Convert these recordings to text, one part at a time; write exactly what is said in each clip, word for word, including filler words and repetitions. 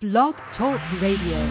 Blog Talk Radio.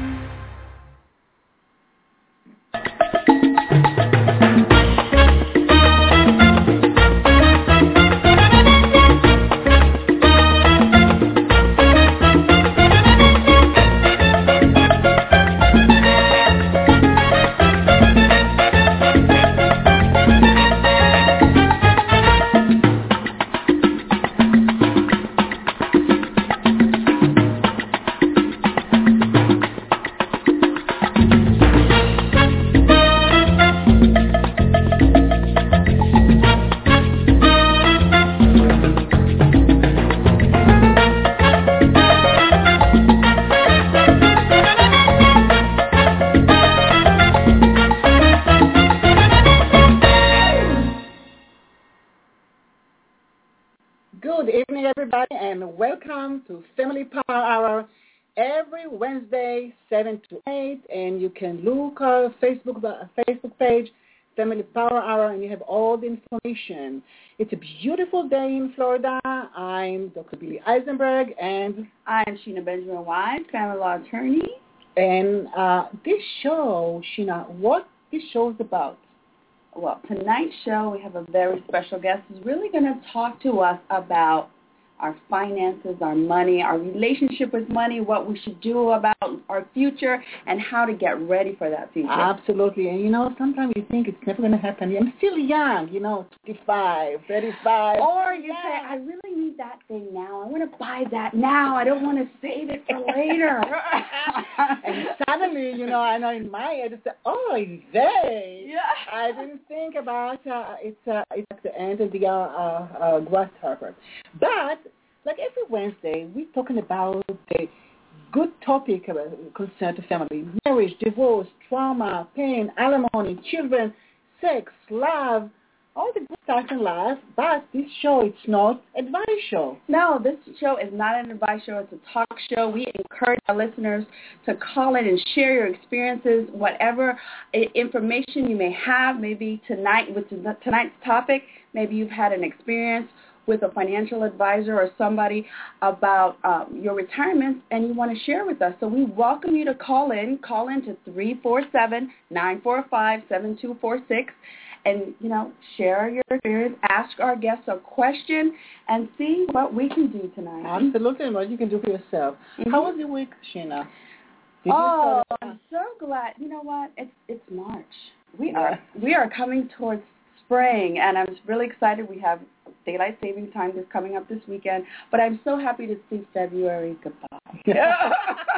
To Family Power Hour every Wednesday, seven to eight, and you can look our Facebook Facebook page, Family Power Hour, and you have all the information. It's a beautiful day in Florida. I'm Doctor Billy Eisenberg, and I'm Sheena Benjamin Wise, family law attorney. And uh, this show, Sheena, what this show is about? Well, tonight's show, we have a very special guest who's really going to talk to us about our finances, our money, our relationship with money, what we should do about our future, and how to get ready for that future. Absolutely. And, you know, sometimes you think it's never going to happen. I'm still young, you know, twenty-five, thirty-five. Or you say, I really need that thing now. I want to buy that now. I don't want to save it for later. And suddenly, you know, I know in my head, it's, oh, they. Yeah. I didn't think about uh, it's, uh, it's at the end of the uh, uh, uh, grasshopper. But like every Wednesday, we're talking about the good topic concerned to family, marriage, divorce, trauma, pain, alimony, children, sex, love, all the good stuff in life. But this show, it's not advice show. No, this show is not an advice show. It's a talk show. We encourage our listeners to call in and share your experiences, whatever information you may have. Maybe tonight, with tonight's topic, maybe you've had an experience with a financial advisor or somebody about um, your retirement, and you want to share with us. So we welcome you to call in. Call in to three four seven, nine four five, seven two four six and, you know, share your experience, ask our guests a question, and see what we can do tonight. Absolutely, and what you can do for yourself. Mm-hmm. How was your week, Sheena? Did oh, I'm so glad. You know what? It's it's March. We yeah. are we are coming towards spring, and I'm really excited. We have daylight saving time is coming up this weekend, but I'm so happy to see February goodbye. Yeah.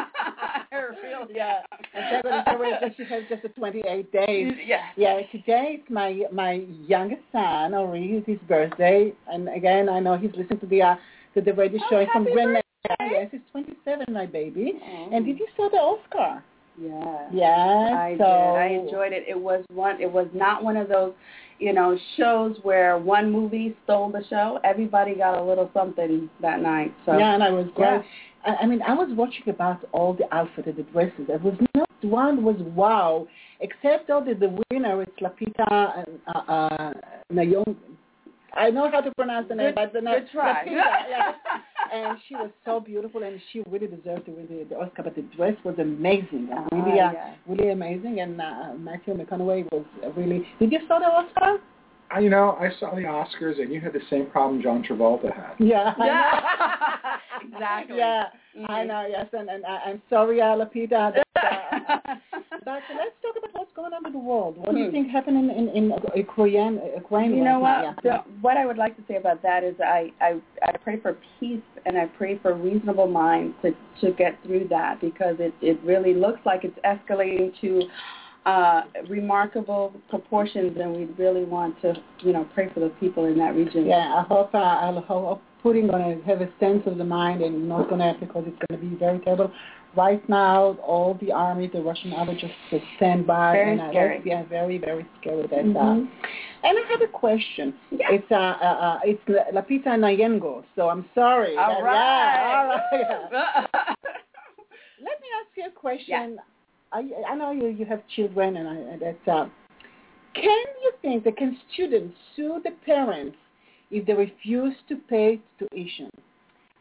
Really, yeah. And February just has just a twenty-eight days. Yeah. Yeah. Today it's my my youngest son, Ori. It's his birthday, and again I know he's listening to the uh, to the radio oh, show from Green. Yes, yes, he's twenty-seven, my baby. Oh. And did you saw the Oscar? Yeah. Yeah. I so. did. I enjoyed it. It was one. It was not one of those, you know, shows where one movie stole the show. Everybody got a little something that night. So yeah, and I was glad. Yeah. I, I mean, I was watching about all the outfits and the dresses. There was not one was wow, except though that the winner is Lapita uh, uh, Nayon. I know how to pronounce the name, but the name. Good try. Lapita, yeah. And she was so beautiful, and she really deserved to win the, the Oscar. But the dress was amazing, uh, really, uh, yeah. really amazing. And uh, Matthew McConaughey was really. Did you saw the Oscar? I, you know, I saw the Oscars, and you had the same problem John Travolta had. Yeah. Yeah. Exactly. Yeah, mm-hmm. I know. Yes, and, and I, I'm sorry, uh, Lapita. That, uh, but let's talk about what's going on in the world. What hmm. do you think happened in in, in Ukraine? Ukraine you know what? Yeah. The, what I would like to say about that is I, I I pray for peace, and I pray for reasonable minds to to get through that, because it it really looks like it's escalating to uh, remarkable proportions, and we really want to, you know, pray for the people in that region. Yeah, I hope uh, I hope Putin going to have a sense of the mind and not going to, because it's going to be very terrible. Right now, all the army, the Russian army, just to stand by. Very and scary. Uh, yeah, very, very scary. That, mm-hmm. uh, and I have a question. Yeah. It's uh, uh, uh, it's Lapita Nayengo, so I'm sorry. All that, right. Yeah, all right. Yeah. Let me ask you a question. Yeah. I, I know you, you have children, and I, that's, uh, can you think that can students sue the parents if they refuse to pay tuition?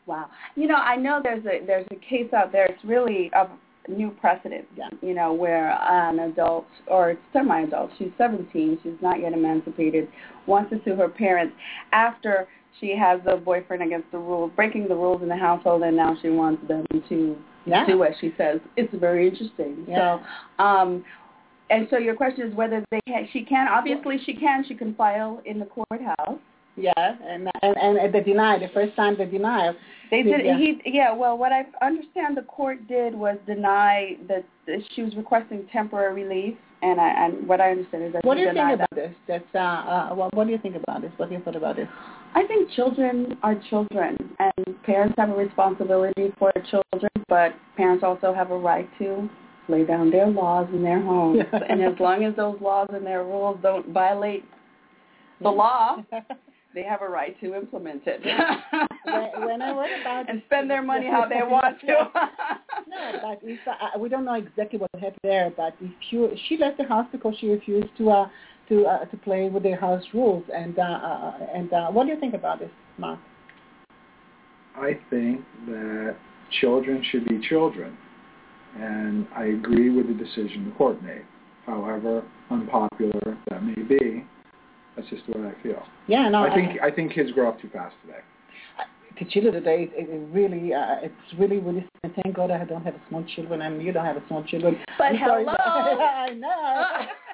Wow. You know, I know there's a there's a case out there. It's really a new precedent, Yeah. you know, where an adult or semi-adult, she's seventeen, she's not yet emancipated, wants to sue her parents after she has a boyfriend against the rules, breaking the rules in the household, and now she wants them to Yeah. do what she says. It's very interesting. Yeah. So, um, and so your question is whether they can, she can. Obviously, she can. She can file in the courthouse. Yeah, and and and the denial, the first time the denial. They did. Yeah. He yeah. Well, what I understand the court did was deny that that she was requesting temporary relief, and I and what I understand is that What she do you think denied about that. this? That's uh, uh what, what do you think about this? What do you thought about this? I think children are children, and parents have a responsibility for their children, but parents also have a right to lay down their laws in their homes, and as long as those laws and their rules don't violate the law, they have a right to implement it. when, when I read about and this, spend their money how they want to. No, but if, uh, we don't know exactly what happened there. But if you, she left the house because she refused to uh, to uh, to play with the house rules. And uh, uh, and uh, what do you think about this, Mark? I think that children should be children, and I agree with the decision the court made. However unpopular that may be, that's just the way I feel. Yeah, no. I think I, I think kids grow up too fast today. The children today, it, it really, uh, it's really, really. Thank God I don't have small children, and you don't have small children. But I'm hello. sorry. I know.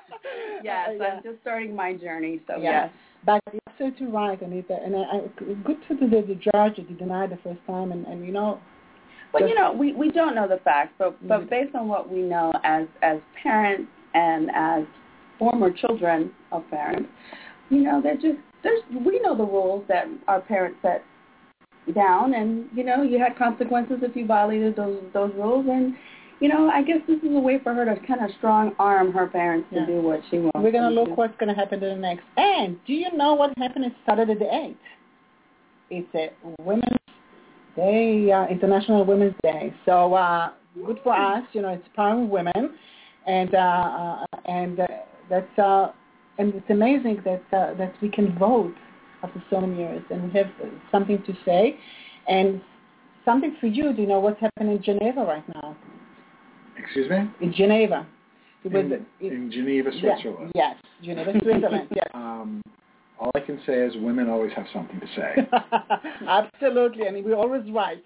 Yes, Uh, yeah. I'm just starting my journey, so Yeah. yes. But you're absolutely right, Anita. And I, I, good to the, the judge that he denied the first time, and, and you know. Well, you know, we, we don't know the facts, but but Mhm. based on what we know as as parents and as former children of parents, you know, they're just there's we know the rules that our parents set down, and you know, you had consequences if you violated those those rules, and you know, I guess this is a way for her to kind of strong arm her parents to Yeah. do what she wants. We're gonna them look to. what's gonna happen to the next. And do you know what happened on Saturday the eighth? It's a Women's Day, uh, International Women's Day. So uh, good for us. You know, it's empowering women, and uh, uh, and uh, that's uh, and it's amazing that uh, that we can vote after so many years, and we have something to say, and something for you. Do you know what's happening in Geneva right now? Excuse me? In Geneva. It was, In, it, in Geneva, Switzerland. Yeah, yes, Geneva, Switzerland, yes. Um, all I can say is women always have something to say. Absolutely, and we're always right.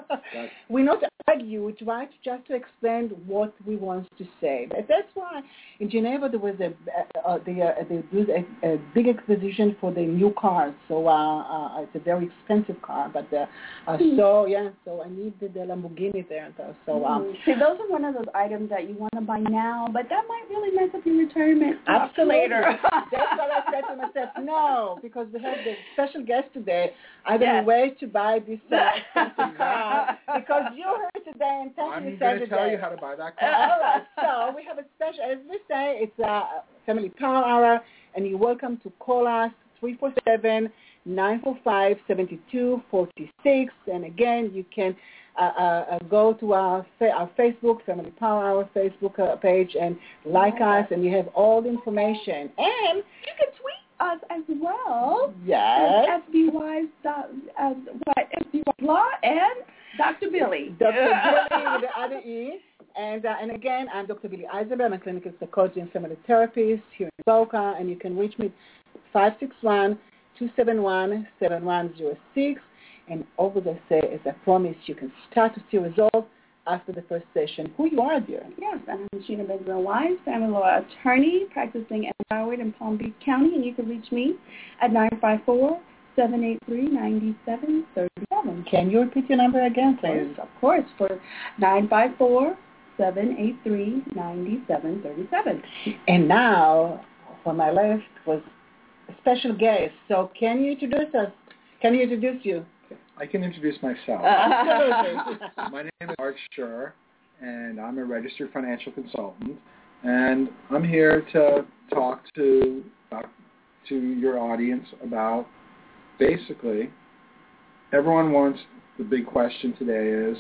We not argue, we try to just to explain what we want to say. But that's why in Geneva there was a, uh, the, uh, they did a, a big exposition for the new cars. So uh, uh, it's a very expensive car, but uh, uh, Mm. so yeah, so I need the, the Lamborghini there. So, so um, See, those are one of those items that you want to buy now, but that might really mess up your retirement absolutely. later. That's what I said to myself. No, because we have the special guest today. I don't Yes. wait to buy this uh, expensive car because you're here today and thank I'm you going to Saturday. tell you how to buy that car. All right, so we have a special, as we say, it's a Family Power Hour, and you're welcome to call us, three four seven, nine four five, seven two four six, and again, you can uh, uh, go to our fa- our Facebook, Family Power Hour Facebook uh, page, and like Okay. us, and you have all the information. And You can tweet us as well. yes, As F B Y's, dot- as what, F B Y Law and Doctor Billy. Doctor Billy with the other E. And uh, and again, I'm Doctor Billy Eisenberg. I'm a clinical psychologist and family therapist here in Boca, and you can reach me five six one, two seven one, seven one zero six. And always I say, as I promise, you can start to see results after the first session. Who you are, dear? Yes, I'm Sheena Benjamin Wise, family law attorney, practicing in Broward and Palm Beach County, and you can reach me at nine five four, seven eight three, nine seven three seven. Can you repeat your number again, please? Of course, for nine five four, seven eight three, nine seven three seven. And now, on my left was a special guest. So can you introduce us? Can you introduce you? I can introduce myself. Absolutely. My name is Art Schur, and I'm a registered financial consultant. And I'm here to talk to uh, to your audience about basically everyone wants, the big question today is,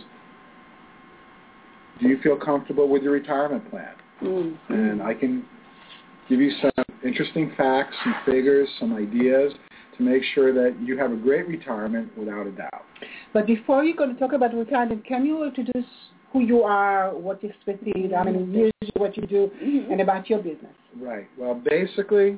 do you feel comfortable with your retirement plan? Mm-hmm. And I can give you some interesting facts, some figures, some ideas to make sure that you have a great retirement without a doubt. But before you're going to talk about retirement, can you introduce who you are, what you expertise, how many years, what you do, mm-hmm. and about your business? Right. Well, basically,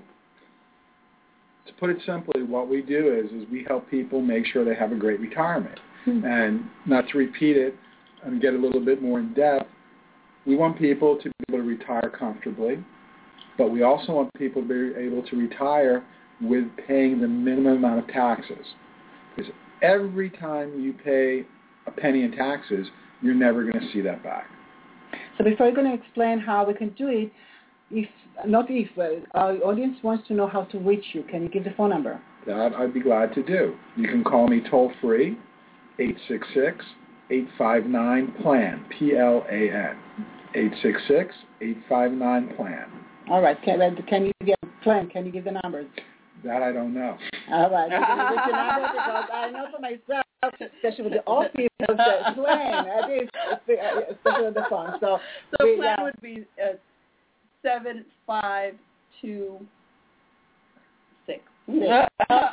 to put it simply, what we do is is we help people make sure they have a great retirement. Mm-hmm. And not to repeat it and get a little bit more in depth, we want people to be able to retire comfortably, but we also want people to be able to retire with paying the minimum amount of taxes. Because every time you pay a penny in taxes, you're never going to see that back. So before you're going to explain how we can do it, if not if, uh, our audience wants to know how to reach you, can you give the phone number? That I'd be glad to do. You can call me toll-free, eight six six, eight five nine, P L A N, P L A N, eight six six, eight five nine, P L A N. All right. Can, can you give plan? Can you give the numbers? That I don't know. All right. Can you give the numbers? Because I know for myself, especially with the old people, that plan, that is, especially on the phone. So, so we, plan uh, would be uh, seven five two six. eight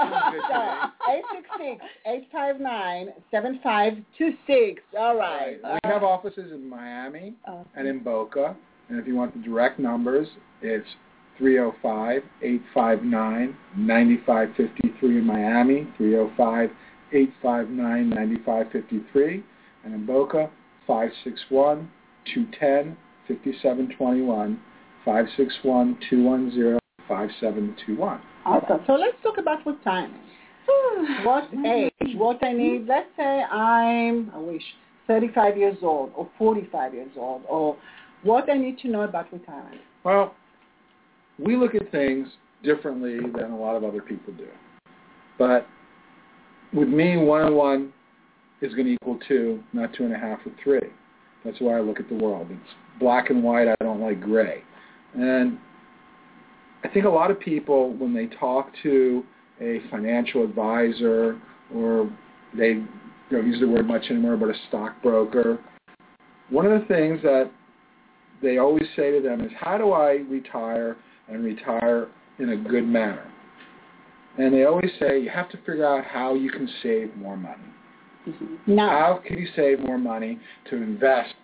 six six, eight five nine, seven five two six. All right. right. We have offices in Miami awesome. and in Boca. And if you want the direct numbers, it's three oh five, eight five nine, nine five five three in Miami, three oh five, eight five nine, nine five five three. And in Boca, five six one, two one zero, five seven two one, five six one, two one zero, five seven two one. Awesome. So let's talk about what time. What age, what I need. Let's say I'm, I wish, thirty-five years old or forty-five years old, or what I need to know about retirement. Well, we look at things differently than a lot of other people do. But with me, one and one is going to equal two, not two and a half or three. That's why I look at the world. It's black and white. I don't like gray. And I think a lot of people, when they talk to a financial advisor, or they don't use the word much anymore, but a stockbroker, one of the things that they always say to them is, how do I retire and retire in a good manner? And they always say, you have to figure out how you can save more money. Mm-hmm. No. How can you save more money to invest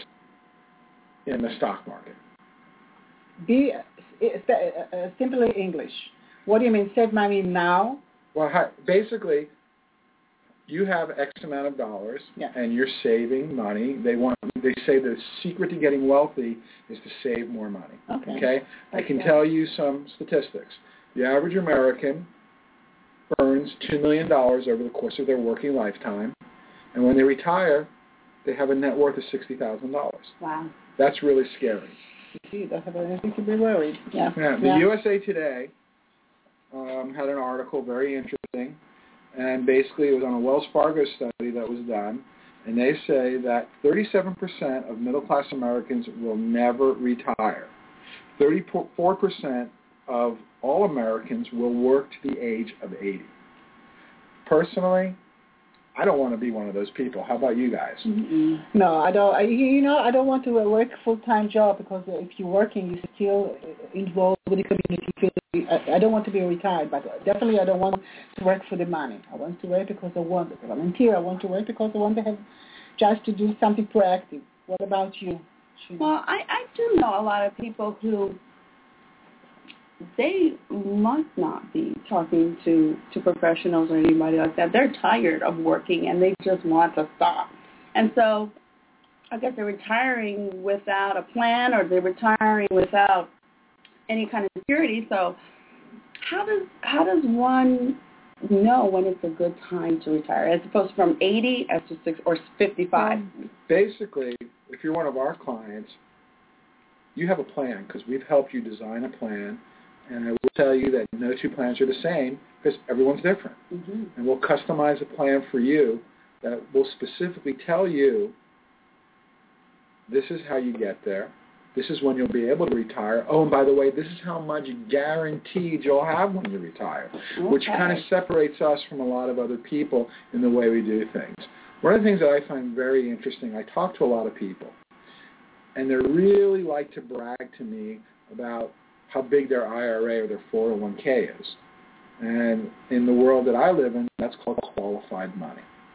in the stock market? Be uh, uh, simply English. What do you mean, save money now? Well, basically, you have X amount of dollars, yeah. and you're saving money. They want. They say the secret to getting wealthy is to save more money. Okay. okay? I can okay. tell you some statistics. The average American earns two million dollars over the course of their working lifetime, and when they retire, they have a net worth of sixty thousand dollars. Wow. That's really scary. You don't have anything to be worried. Yeah. yeah the yeah. U S A Today um, had an article, very interesting, and basically it was on a Wells Fargo study that was done, and they say that thirty-seven percent of middle-class Americans will never retire. thirty-four percent of all Americans will work to the age of eighty. Personally, I don't want to be one of those people. How about you guys? Mm-mm. No, I don't. I, you know, I don't want to work a full-time job, because if you're working, you're still involved with the community. I, I don't want to be retired, but definitely I don't want to work for the money. I want to work because I want to volunteer. I want to work because I want to have just to do something proactive. What about you? Well, I, I do know a lot of people who they must not be talking to, to professionals or anybody like that. They're tired of working and they just want to stop. And so I guess they're retiring without a plan, or they're retiring without any kind of security. So how does how does one know when it's a good time to retire, as opposed to from eighty as to six or fifty-five? Basically, if you're one of our clients, you have a plan, because we've helped you design a plan. And I will tell you that no two plans are the same, because everyone's different. Mm-hmm. And we'll customize a plan for you that will specifically tell you, this is how you get there. This is when you'll be able to retire. Oh, and by the way, this is how much guaranteed you'll have when you retire, okay. which kind of separates us from a lot of other people in the way we do things. One of the things that I find very interesting, I talk to a lot of people, and they really like to brag to me about how big their I R A or their four oh one k is. And in the world that I live in, that's called qualified money.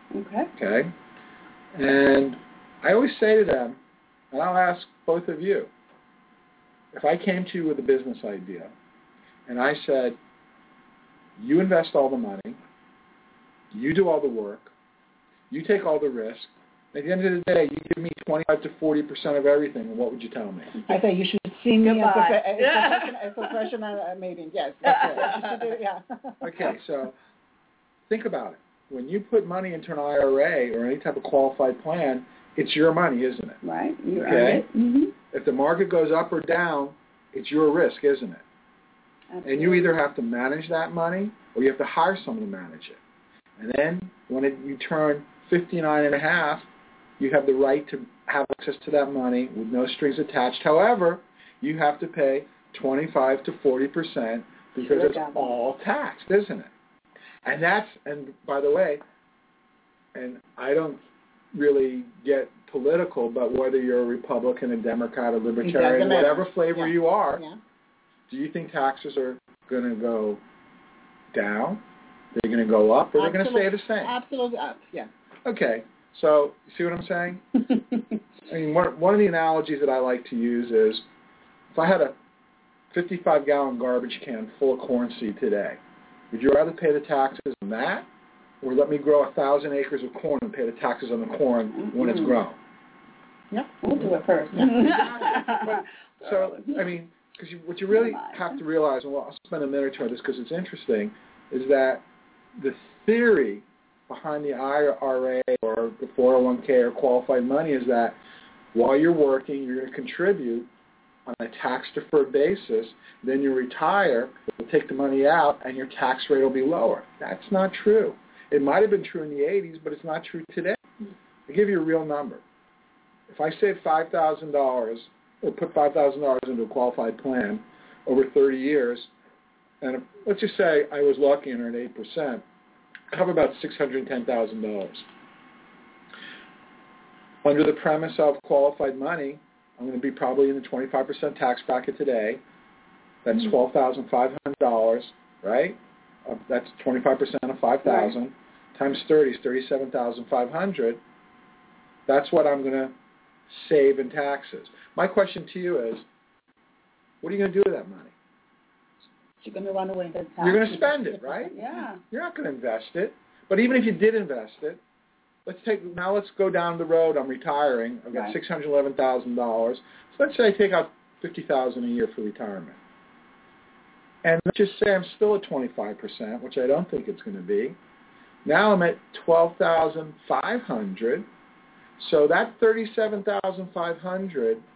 Okay. Okay? And I always say to them, and I'll ask both of you, if I came to you with a business idea and I said, you invest all the money, you do all the work, you take all the risk, at the end of the day, you give me twenty-five to forty percent of everything, what would you tell me? I say you should see me as a, Goodbye. prof- a, professional, a professional uh, meeting. Yes, that's right. You should do it, yeah. Okay, so think about it. When you put money into an I R A or any type of qualified plan, it's your money, isn't it? Right. You Okay. earned it. Mm-hmm. If the market goes up or down, it's your risk, isn't it? Absolutely. And you either have to manage that money or you have to hire someone to manage it. And then when it, you turn fifty-nine and a half, you have the right to have access to that money with no strings attached. However, you have to pay twenty-five to forty percent because Sure, it's got it. all taxed, isn't it? And that's, and by the way, and I don't really get political, but whether you're a Republican, a Democrat, a Libertarian, matter. whatever flavor Yeah. you are, Yeah. do you think taxes are going to go down? They're going to go up, or they're going to stay the same? Absolutely up, yeah. Okay, so see what I'm saying? I mean, one, one of the analogies that I like to use is if I had a fifty-five gallon garbage can full of corn seed today, would you rather pay the taxes on that or let me grow a thousand acres of corn and pay the taxes on the corn mm-hmm. when it's grown? Yeah, we'll do it first. So, I mean, because you, what you really have to realize, and I'll spend a minute or two on this because it's interesting, is that the theory behind the I R A or the four oh one k or qualified money is that while you're working, you're going to contribute on a tax-deferred basis. Then you retire, you'll take the money out, and your tax rate will be lower. That's not true. It might have been true in the eighties, but it's not true today. I'll give you a real number. If I save five thousand dollars or put five thousand dollars into a qualified plan over thirty years, and if, let's just say I was lucky and earned eight percent, I have about six hundred ten thousand dollars. Under the premise of qualified money, I'm going to be probably in the twenty-five percent tax bracket today. That's twelve thousand five hundred dollars, right? Uh, that's twenty-five percent of five thousand dollars. Right. Times thirty is thirty-seven thousand five hundred dollars. That's what I'm going to save in taxes. My question to you is, what are you going to do with that money? You're going to run away. You're going to spend it, right? Yeah. You're not going to invest it. But even if you did invest it, let's take now. Let's go down the road. I'm retiring. I've got Right. six hundred eleven thousand dollars. So let's say I take out fifty thousand dollars a year for retirement, and let's just say I'm still at twenty-five percent, which I don't think it's going to be. Now I'm at twelve thousand five hundred dollars. So that thirty-seven thousand five hundred dollars,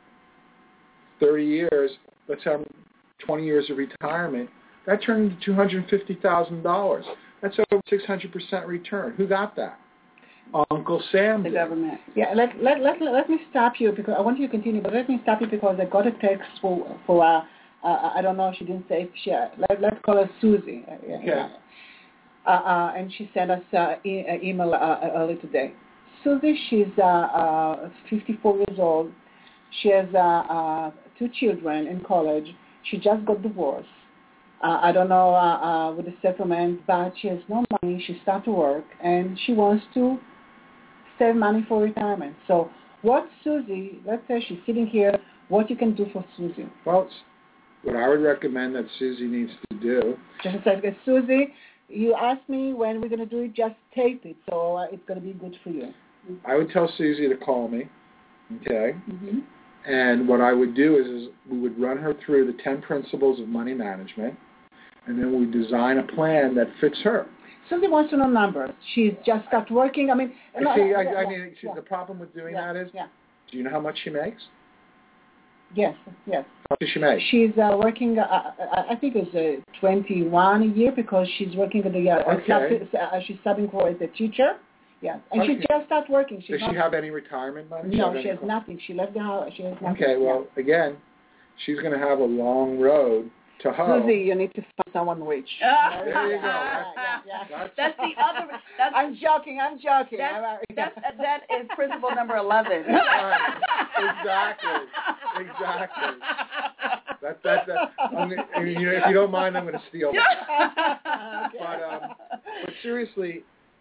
thirty years. Let's say I'm twenty years of retirement. That turned into two hundred fifty thousand dollars. That's over six hundred percent return. Who got that? Uncle Sam The did. government. Yeah, let, let, let, let me stop you because I want you to continue, but let me stop you because I got a text for, for uh, uh, I don't know if she didn't say if she, uh, let, let's call her Susie. Okay. Uh, uh, and she sent us uh, e- uh, email uh, early today. Susie, she's uh, uh, fifty-four years old. She has uh, uh, two children in college. She just got divorced. Uh, I don't know uh, uh, with the settlement, but she has no money. She started to work, and she wants to save money for retirement. So what Susie, let's say she's sitting here, what you can do for Susie? Well, it's what I would recommend that Susie needs to do. Just like, Susie, you asked me when we're going to do it, just tape it, so uh, it's going to be good for you. I would tell Susie to call me, okay? Mm-hmm. And what I would do is, is we would run her through the ten principles of money management, and then we design a plan that fits her. Susie wants to know numbers. She's just started working. I mean, I no, see, I, yeah, I yeah, mean, see, yeah. the problem with doing yeah, that is, yeah. do you know how much she makes? Yes, yes. How much does she make? She's uh, working, uh, I I think it's uh, twenty-one a year because she's working at the, uh, Okay. sub, uh, she's subbing for as a teacher. Yes, and Okay. she just started working. She's Does not, she have any retirement money? No, have she any has nothing. She left the house. She has nothing. Okay, well, again, she's going to have a long road to hoe. Susie, you need to find someone rich. Ah. There you go. Yeah, yeah, yeah. That's, That's the other. That's I'm joking. I'm joking. That's, I'm, uh, that's, that is principle number eleven. Right. Exactly. Exactly. That, that, that, I'm, gonna- I mean, you know, if you don't mind, I'm going to steal that. Okay. But, um, but seriously,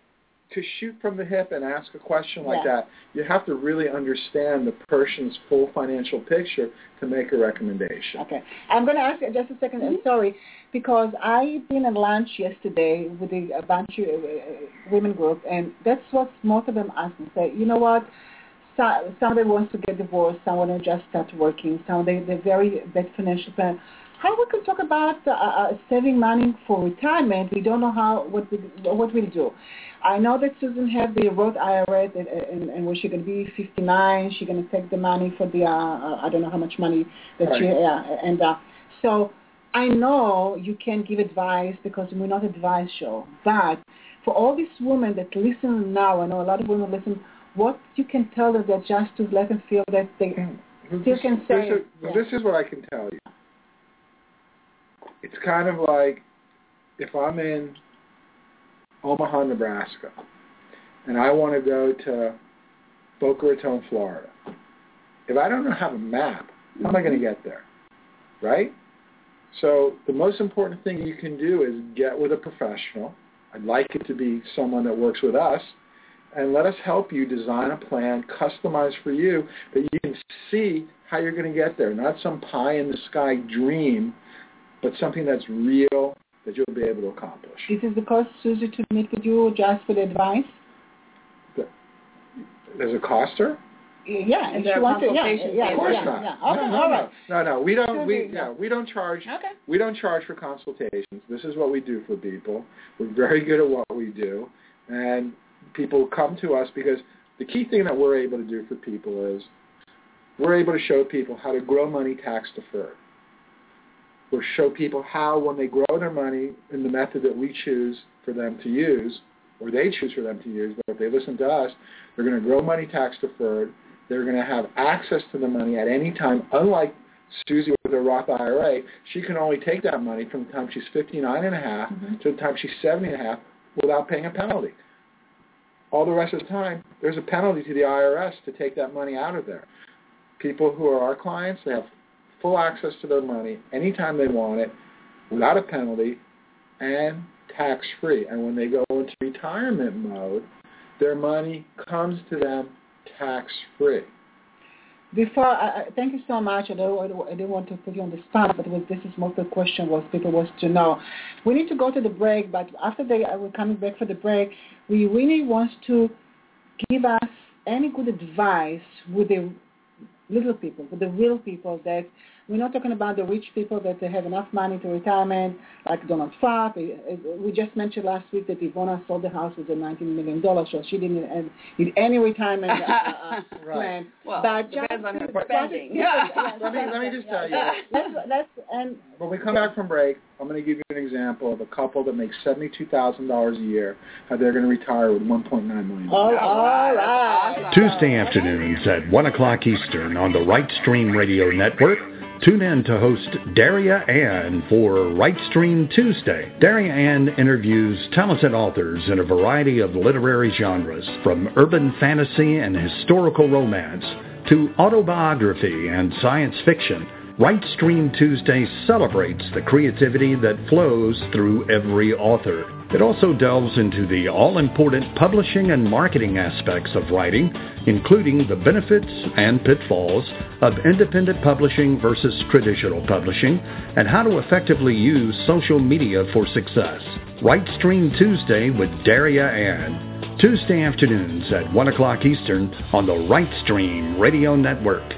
to shoot from the hip and ask a question like yeah. that, you have to really understand the person's full financial picture to make a recommendation. Okay. I'm going to ask you just a second. Mm-hmm. I'm sorry, because I've been at lunch yesterday with a, a bunch of uh, women group, and that's what most of them ask me. Say, you know what? So, somebody wants to get divorced. Someone who just start working. Somebody they're very bad financial plan. How we can talk about uh, uh, saving money for retirement? We don't know how what we what we'll do. I know that Susan had the Roth I R A, and, and, and when she's going to be fifty-nine, she's going to take the money for the uh, uh, I don't know how much money that right. she yeah and uh, so I know you can give advice because we're not an advice show. But for all these women that listen now, I know a lot of women listen. What you can tell them that just to let them feel that they well, still this, can say. This is, yeah. this is what I can tell you. It's kind of like if I'm in Omaha, Nebraska, and I want to go to Boca Raton, Florida. If I don't have a map, how mm-hmm. am I going to get there? Right? So the most important thing you can do is get with a professional. I'd like it to be someone that works with us, and let us help you design a plan customized for you that you can see how you're going to get there, not some pie-in-the-sky dream, but something that's real that you'll be able to accomplish. This is because Susie to meet with you just for the advice? Does it cost her? Yeah, and she a wants to. Yeah, yeah, of course yeah, not. Yeah. No, Okay, no, all no, right. no, no. We don't. We yeah. no, we don't charge. Okay. We don't charge for consultations. This is what we do for people. We're very good at what we do, and people come to us because the key thing that we're able to do for people is we're able to show people how to grow money tax deferred. We'll show people how, when they grow their money in the method that we choose for them to use, or they choose for them to use, but if they listen to us, they're going to grow money tax deferred. They're going to have access to the money at any time. Unlike Susie with her Roth I R A, she can only take that money from the time she's fifty-nine and a half mm-hmm. to the time she's seventy and a half without paying a penalty. All the rest of the time, there's a penalty to the I R S to take that money out of there. People who are our clients, they have full access to their money anytime they want it, without a penalty, and tax-free. And when they go into retirement mode, their money comes to them tax-free. Before, I, thank you so much. I don't, I didn't want to put you on the spot, but was, this is most of the question was people wants to know. We need to go to the break, but after they, we're coming back for the break, we really want to give us any good advice with the little people, with the real people that we're not talking about the rich people that they have enough money to retirement, like Donald Trump. We just mentioned last week that Ivona sold the house with a nineteen million dollars, so she didn't need any retirement uh, uh, right. plan. Well, but depends on her but spending. Yeah, let, me, let me just tell you. Let's, let's, and, when we come back from break, I'm going to give you an example of a couple that makes seventy-two thousand dollars a year, how they're going to retire with one point nine million dollars. Oh, all right. Tuesday afternoons at one o'clock Eastern on the Right Stream Radio Network. Tune in to host Daria Ann for Right Stream Tuesday. Daria Ann interviews talented authors in a variety of literary genres, from urban fantasy and historical romance to autobiography and science fiction. Right Stream Tuesday celebrates the creativity that flows through every author. It also delves into the all-important publishing and marketing aspects of writing, including the benefits and pitfalls of independent publishing versus traditional publishing, and how to effectively use social media for success. Right Stream Tuesday with Daria Ann. Tuesday afternoons at one o'clock Eastern on the Right Stream Radio Network.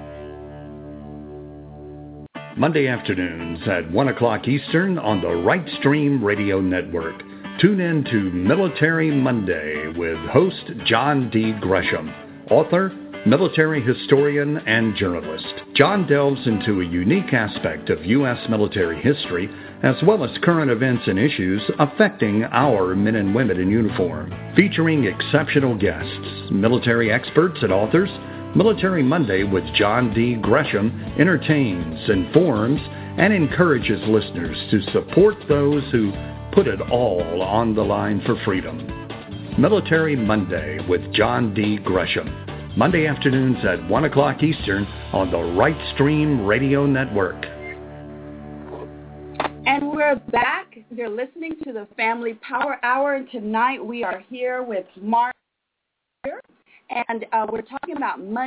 Monday afternoons at one o'clock Eastern on the Right Stream Radio Network. Tune in to Military Monday with host John D. Gresham, author, military historian, and journalist. John delves into a unique aspect of U S military history, as well as current events and issues affecting our men and women in uniform. Featuring exceptional guests, military experts, and authors, Military Monday with John D. Gresham entertains, informs, and encourages listeners to support those who put it all on the line for freedom. Military Monday with John D. Gresham. Monday afternoons at one o'clock Eastern on the Right Stream Radio Network. And we're are back. You're listening to the Family Power Hour, and tonight we are here with Mark, and uh, we're talking about money.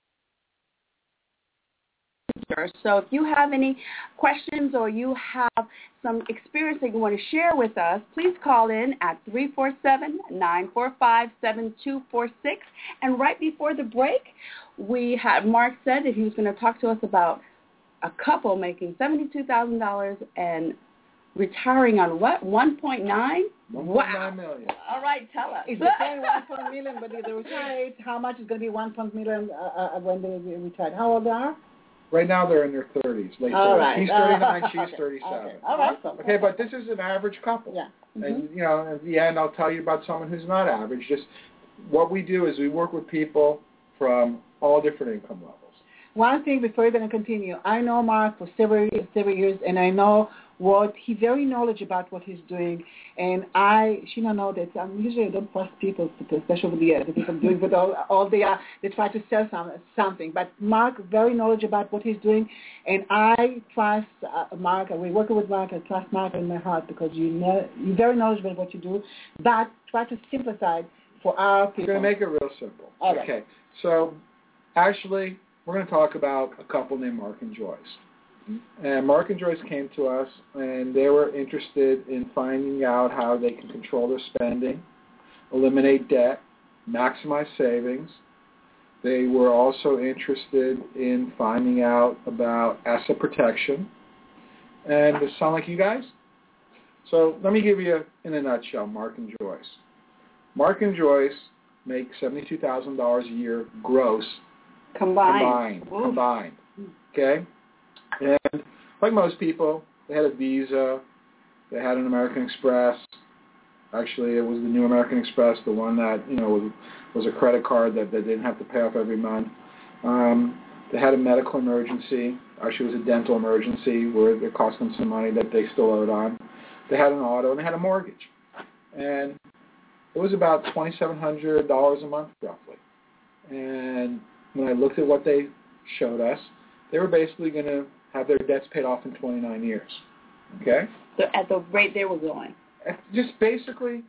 So if you have any questions or you have some experience that you want to share with us, please call in at three four seven, nine four five, seven two four six. And right before the break, we had Mark said that he was going to talk to us about a couple making seventy-two thousand dollars and retiring on what, one point nine? one point nine Wow. million. All right, tell us. It's saying one point million, but if they retired, how much is going to be one point million uh, uh, when they retire? How old they are? Right now they're in their thirties, late All thirties. right. He's thirty-nine, Uh, she's okay. thirty-seven. Okay. All right. Okay, but this is an average couple. Yeah. Mm-hmm. And, you know, at the end, I'll tell you about someone who's not average. Just what we do is we work with people from all different income levels. One thing before you're going to continue, I know Mark for several several years, and I know what he's very knowledgeable about what he's doing. And I, she don't know that um, usually I don't trust people, especially the, uh, the people doing with all all they are. They try to sell some something, but Mark very knowledgeable about what he's doing, and I trust uh, Mark. We're working with Mark. I trust Mark in my heart because you know you're very knowledgeable about what you do. But try to simplify it for our people. We're going to make it real simple. All right. Okay, so actually, we're going to talk about a couple named Mark and Joyce. And Mark and Joyce came to us, and they were interested in finding out how they can control their spending, eliminate debt, maximize savings. They were also interested in finding out about asset protection. And does it sound like you guys? So let me give you, in a nutshell, Mark and Joyce. Mark and Joyce make seventy-two thousand dollars a year gross. Combined. Combined. Combined. Okay? And like most people, they had a Visa, they had an American Express. Actually, it was the new American Express, the one that, you know, was, was a credit card that they didn't have to pay off every month. Um, they had a medical emergency. Actually, it was a dental emergency where it cost them some money that they still owed on. They had an auto, and they had a mortgage. And it was about twenty-seven hundred dollars a month, roughly. And when I looked at what they showed us, they were basically going to have their debts paid off in twenty-nine years. Okay? So at the rate they were going. Just basically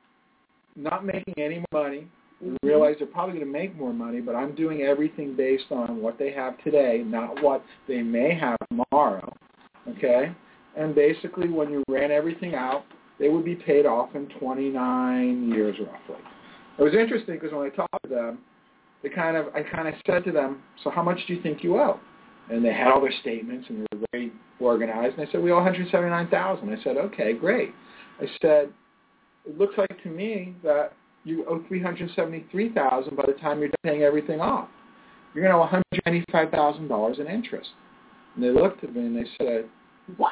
not making any more money. Mm-hmm. Realize they're probably going to make more money, but I'm doing everything based on what they have today, not what they may have tomorrow. Okay? And basically when you ran everything out, they would be paid off in twenty-nine years roughly. It was interesting because when I talked to them, they kind of, I kind of said to them, so how much do you think you owe? And they had all their statements, and they were very organized. And I said, we owe one hundred seventy-nine thousand dollars. I said, okay, great. I said, it looks like to me that you owe three hundred seventy-three thousand dollars by the time you're done paying everything off. You're going to owe one hundred ninety-five thousand dollars in interest. And they looked at me and they said, what?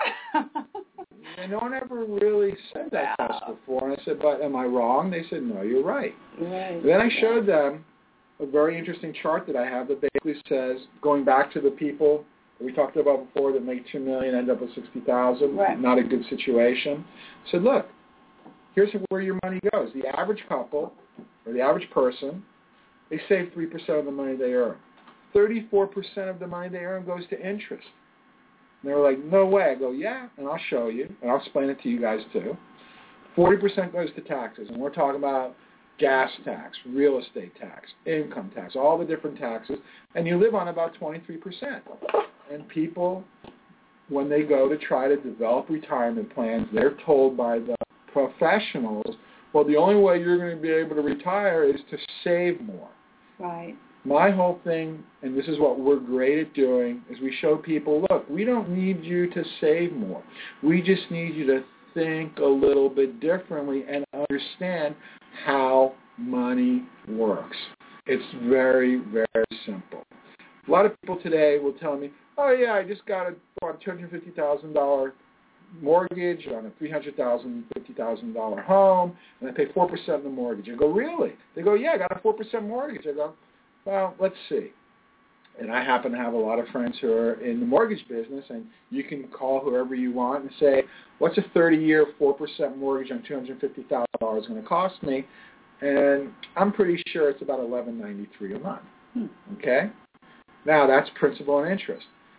And no one ever really said that to us before. And I said, but am I wrong? They said, no, you're right. Right. Then I showed them a very interesting chart that I have that basically says, going back to the people that we talked about before that make two million dollars, end up with sixty thousand dollars, right. Not a good situation. I said, look, here's where your money goes. The average couple, or the average person, they save three percent of the money they earn. thirty-four percent of the money they earn goes to interest. And they were like, no way. I go, yeah, and I'll show you, and I'll explain it to you guys too. forty percent goes to taxes, and we're talking about gas tax, real estate tax, income tax, all the different taxes, and you live on about twenty-three percent. And people, when they go to try to develop retirement plans, they're told by the professionals, well, the only way you're going to be able to retire is to save more. Right. My whole thing, and this is what we're great at doing, is we show people, look, we don't need you to save more. We just need you to think a little bit differently and understand how money works. It's very, very simple. A lot of people today will tell me, oh, yeah, I just got a, bought a two hundred fifty thousand dollars mortgage on a three hundred thousand dollars, fifty thousand dollars home, and I pay four percent of the mortgage. I go, really? They go, yeah, I got a four percent mortgage. I go, well, let's see. And I happen to have a lot of friends who are in the mortgage business, and you can call whoever you want and say, what's a thirty-year, four percent mortgage on two hundred fifty thousand dollars going to cost me? And I'm pretty sure it's about eleven ninety-three a month. Hmm. Okay? Now, that's principal and interest.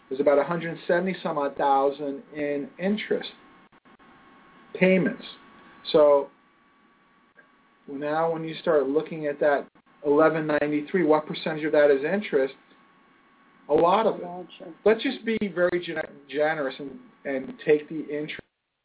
there's about one hundred seventy some odd thousand in interest payments. So now when you start looking at that eleven ninety-three, what percentage of that is interest? A lot of it. Let's just be very gen- generous and, and take the interest,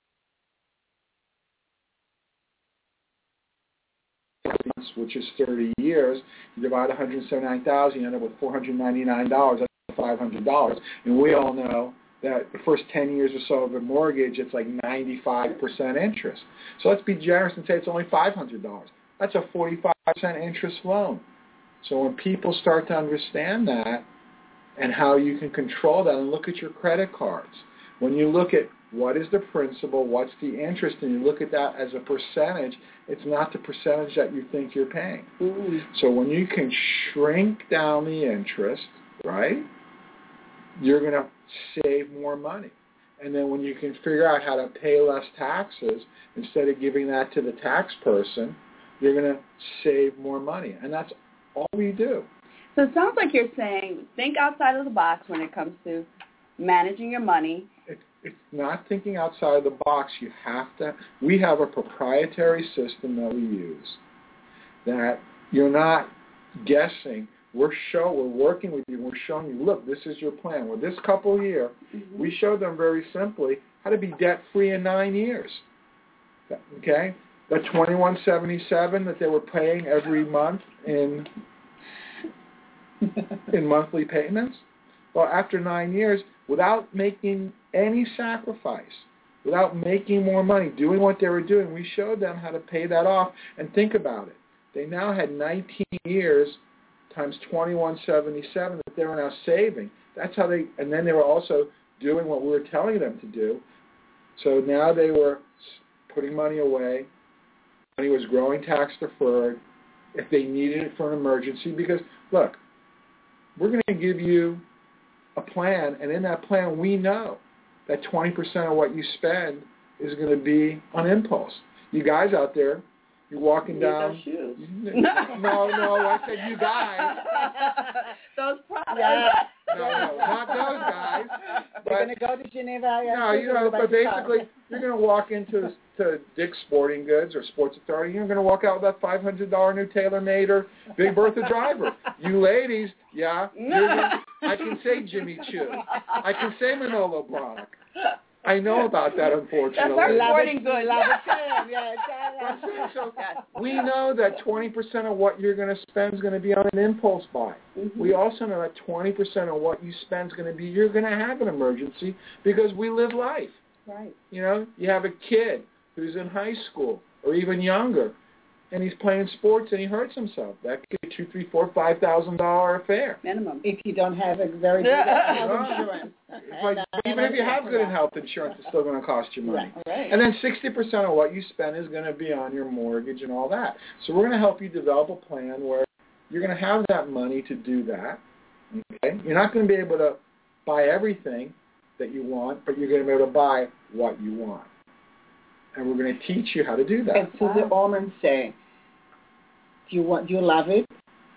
which is thirty years. You divide one hundred seventy-nine thousand, you end up with four hundred ninety-nine dollars. That's five hundred dollars. And we all know that the first ten years or so of a mortgage, it's like ninety-five percent interest. So let's be generous and say it's only five hundred dollars. That's a forty-five percent interest loan. So when people start to understand that and how you can control that, and look at your credit cards, when you look at what is the principal, what's the interest, and you look at that as a percentage, it's not the percentage that you think you're paying. Mm-hmm. So when you can shrink down the interest, right, you're going to save more money. And then when you can figure out how to pay less taxes, instead of giving that to the tax person, you're going to save more money. And that's all we do. So it sounds like you're saying think outside of the box when it comes to managing your money. It, it's not thinking outside of the box. You have to. We have a proprietary system that we use that you're not guessing. We're show. We're working with you. We're showing you, look, this is your plan. With this couple year, mm-hmm. we showed them very simply how to be debt-free in nine years. Okay? The twenty-one seventy-seven that they were paying every month in in monthly payments. Well, after nine years, without making any sacrifice, without making more money, doing what they were doing, we showed them how to pay that off. And think about it. They now had nineteen years times twenty-one seventy-seven that they were now saving. That's how they, and then they were also doing what we were telling them to do. So now they were putting money away. Money was growing tax deferred if they needed it for an emergency. Because, look, we're going to give you a plan, and in that plan we know that twenty percent of what you spend is going to be on impulse. You guys out there, you're walking down. Shoes. No, no, I said you guys. Those products. Yeah. No, no, not those guys. They're going to go to Geneva. Yeah, no, you know, but basically, you're going to walk into to Dick's Sporting Goods or Sports Authority, and you're going to walk out with that five hundred dollars new TaylorMade or Big Bertha driver. You ladies, yeah, you're gonna, I can say Jimmy Choo. I can say Manolo Blahnik. I know about that, unfortunately. That's our sporting goods. So we know that twenty percent of what you're going to spend is going to be on an impulse buy. Mm-hmm. We also know that twenty percent of what you spend is going to be, you're going to have an emergency because we live life. Right. You know, you have a kid who's in high school or even younger, and he's playing sports and he hurts himself. That could be two, three, four, five thousand dollar affair. Minimum. If you don't have a very good health insurance. Like, and, uh, even if you have good health insurance, it's still going to cost you money. Right. Right. And then sixty percent of what you spend is going to be on your mortgage and all that. So we're going to help you develop a plan where you're going to have that money to do that. Okay? You're not going to be able to buy everything that you want, but you're going to be able to buy what you want. And we're going to teach you how to do that. And so the woman say, do you want? Do you love it?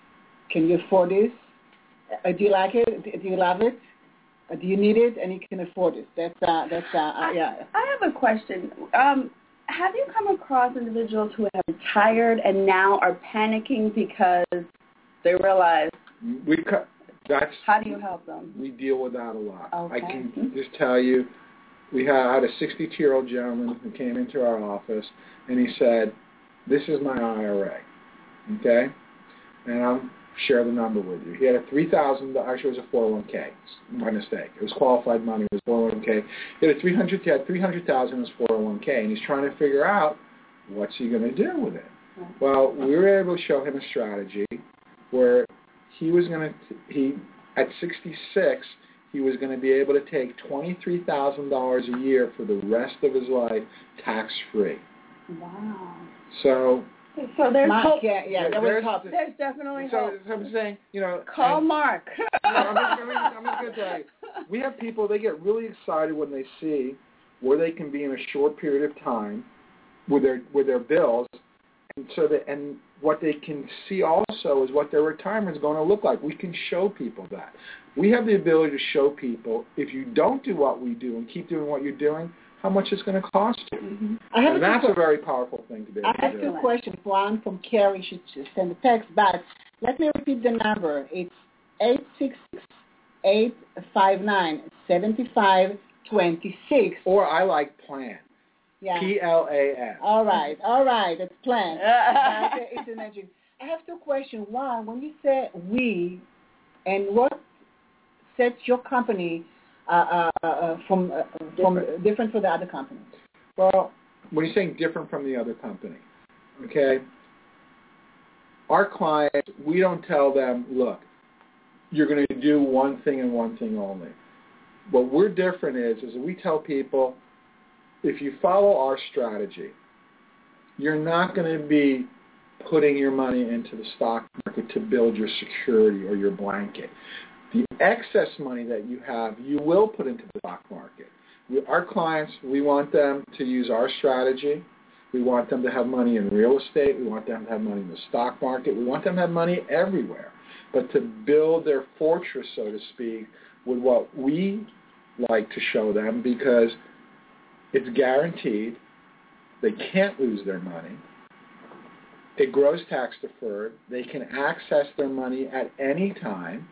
Can you afford this? Uh, do you like it? Do you love it? Uh, do you need it? And you can afford it. That's uh, that's uh, uh, yeah. I have a question. Um, have you come across individuals who have retired and now are panicking because they realize? We cut. That's. How do you help them? We deal with that a lot. Okay. I can mm-hmm. just tell you, we had a sixty-two-year-old gentleman who came into our office, and he said, "This is my I R A." Okay, and I'll share the number with you. He had a three thousand. Actually, it was a four oh one k. My mistake. It was qualified money. It was four oh one k. He had a three hundred. He had three hundred thousand in his four oh one k, and he's trying to figure out what's he going to do with it. Well, we were able to show him a strategy where he was going to. He at sixty-six, he was going to be able to take twenty-three thousand dollars a year for the rest of his life, tax free. Wow. So. So there's Mark, hope. Yeah, yeah, there there's, hope. There's definitely so, hope. So I'm saying, you know. Call and, Mark. no, I'm just, I'm just, I'm just going to tell you. We have people, they get really excited when they see where they can be in a short period of time with their with their bills, so that, and what they can see also is what their retirement is going to look like. We can show people that. We have the ability to show people, if you don't do what we do and keep doing what you're doing, how much it's going to cost you. Mm-hmm. I have and a that's a very powerful thing to be able I have to do. two questions. One from Carrie. She should send a text, but let me repeat the number. It's eight six six, eight five nine, seven five two six. Or I like plan. Yeah. P L A N. All right, all right, it's planned. But it's imagine. I have two questions. One, when you say we, and what sets your company uh, uh, uh, from uh, from different. different from the other companies? Well, when you're saying different from the other company, okay, our clients, we don't tell them, look, you're going to do one thing and one thing only. What we're different is, is we tell people, if you follow our strategy, you're not going to be putting your money into the stock market to build your security or your blanket. The excess money that you have, you will put into the stock market. We, our clients, we want them to use our strategy. We want them to have money in real estate. We want them to have money in the stock market. We want them to have money everywhere. But to build their fortress, so to speak, with what we like to show them, because it's guaranteed. They can't lose their money. It grows tax deferred. They can access their money at any time,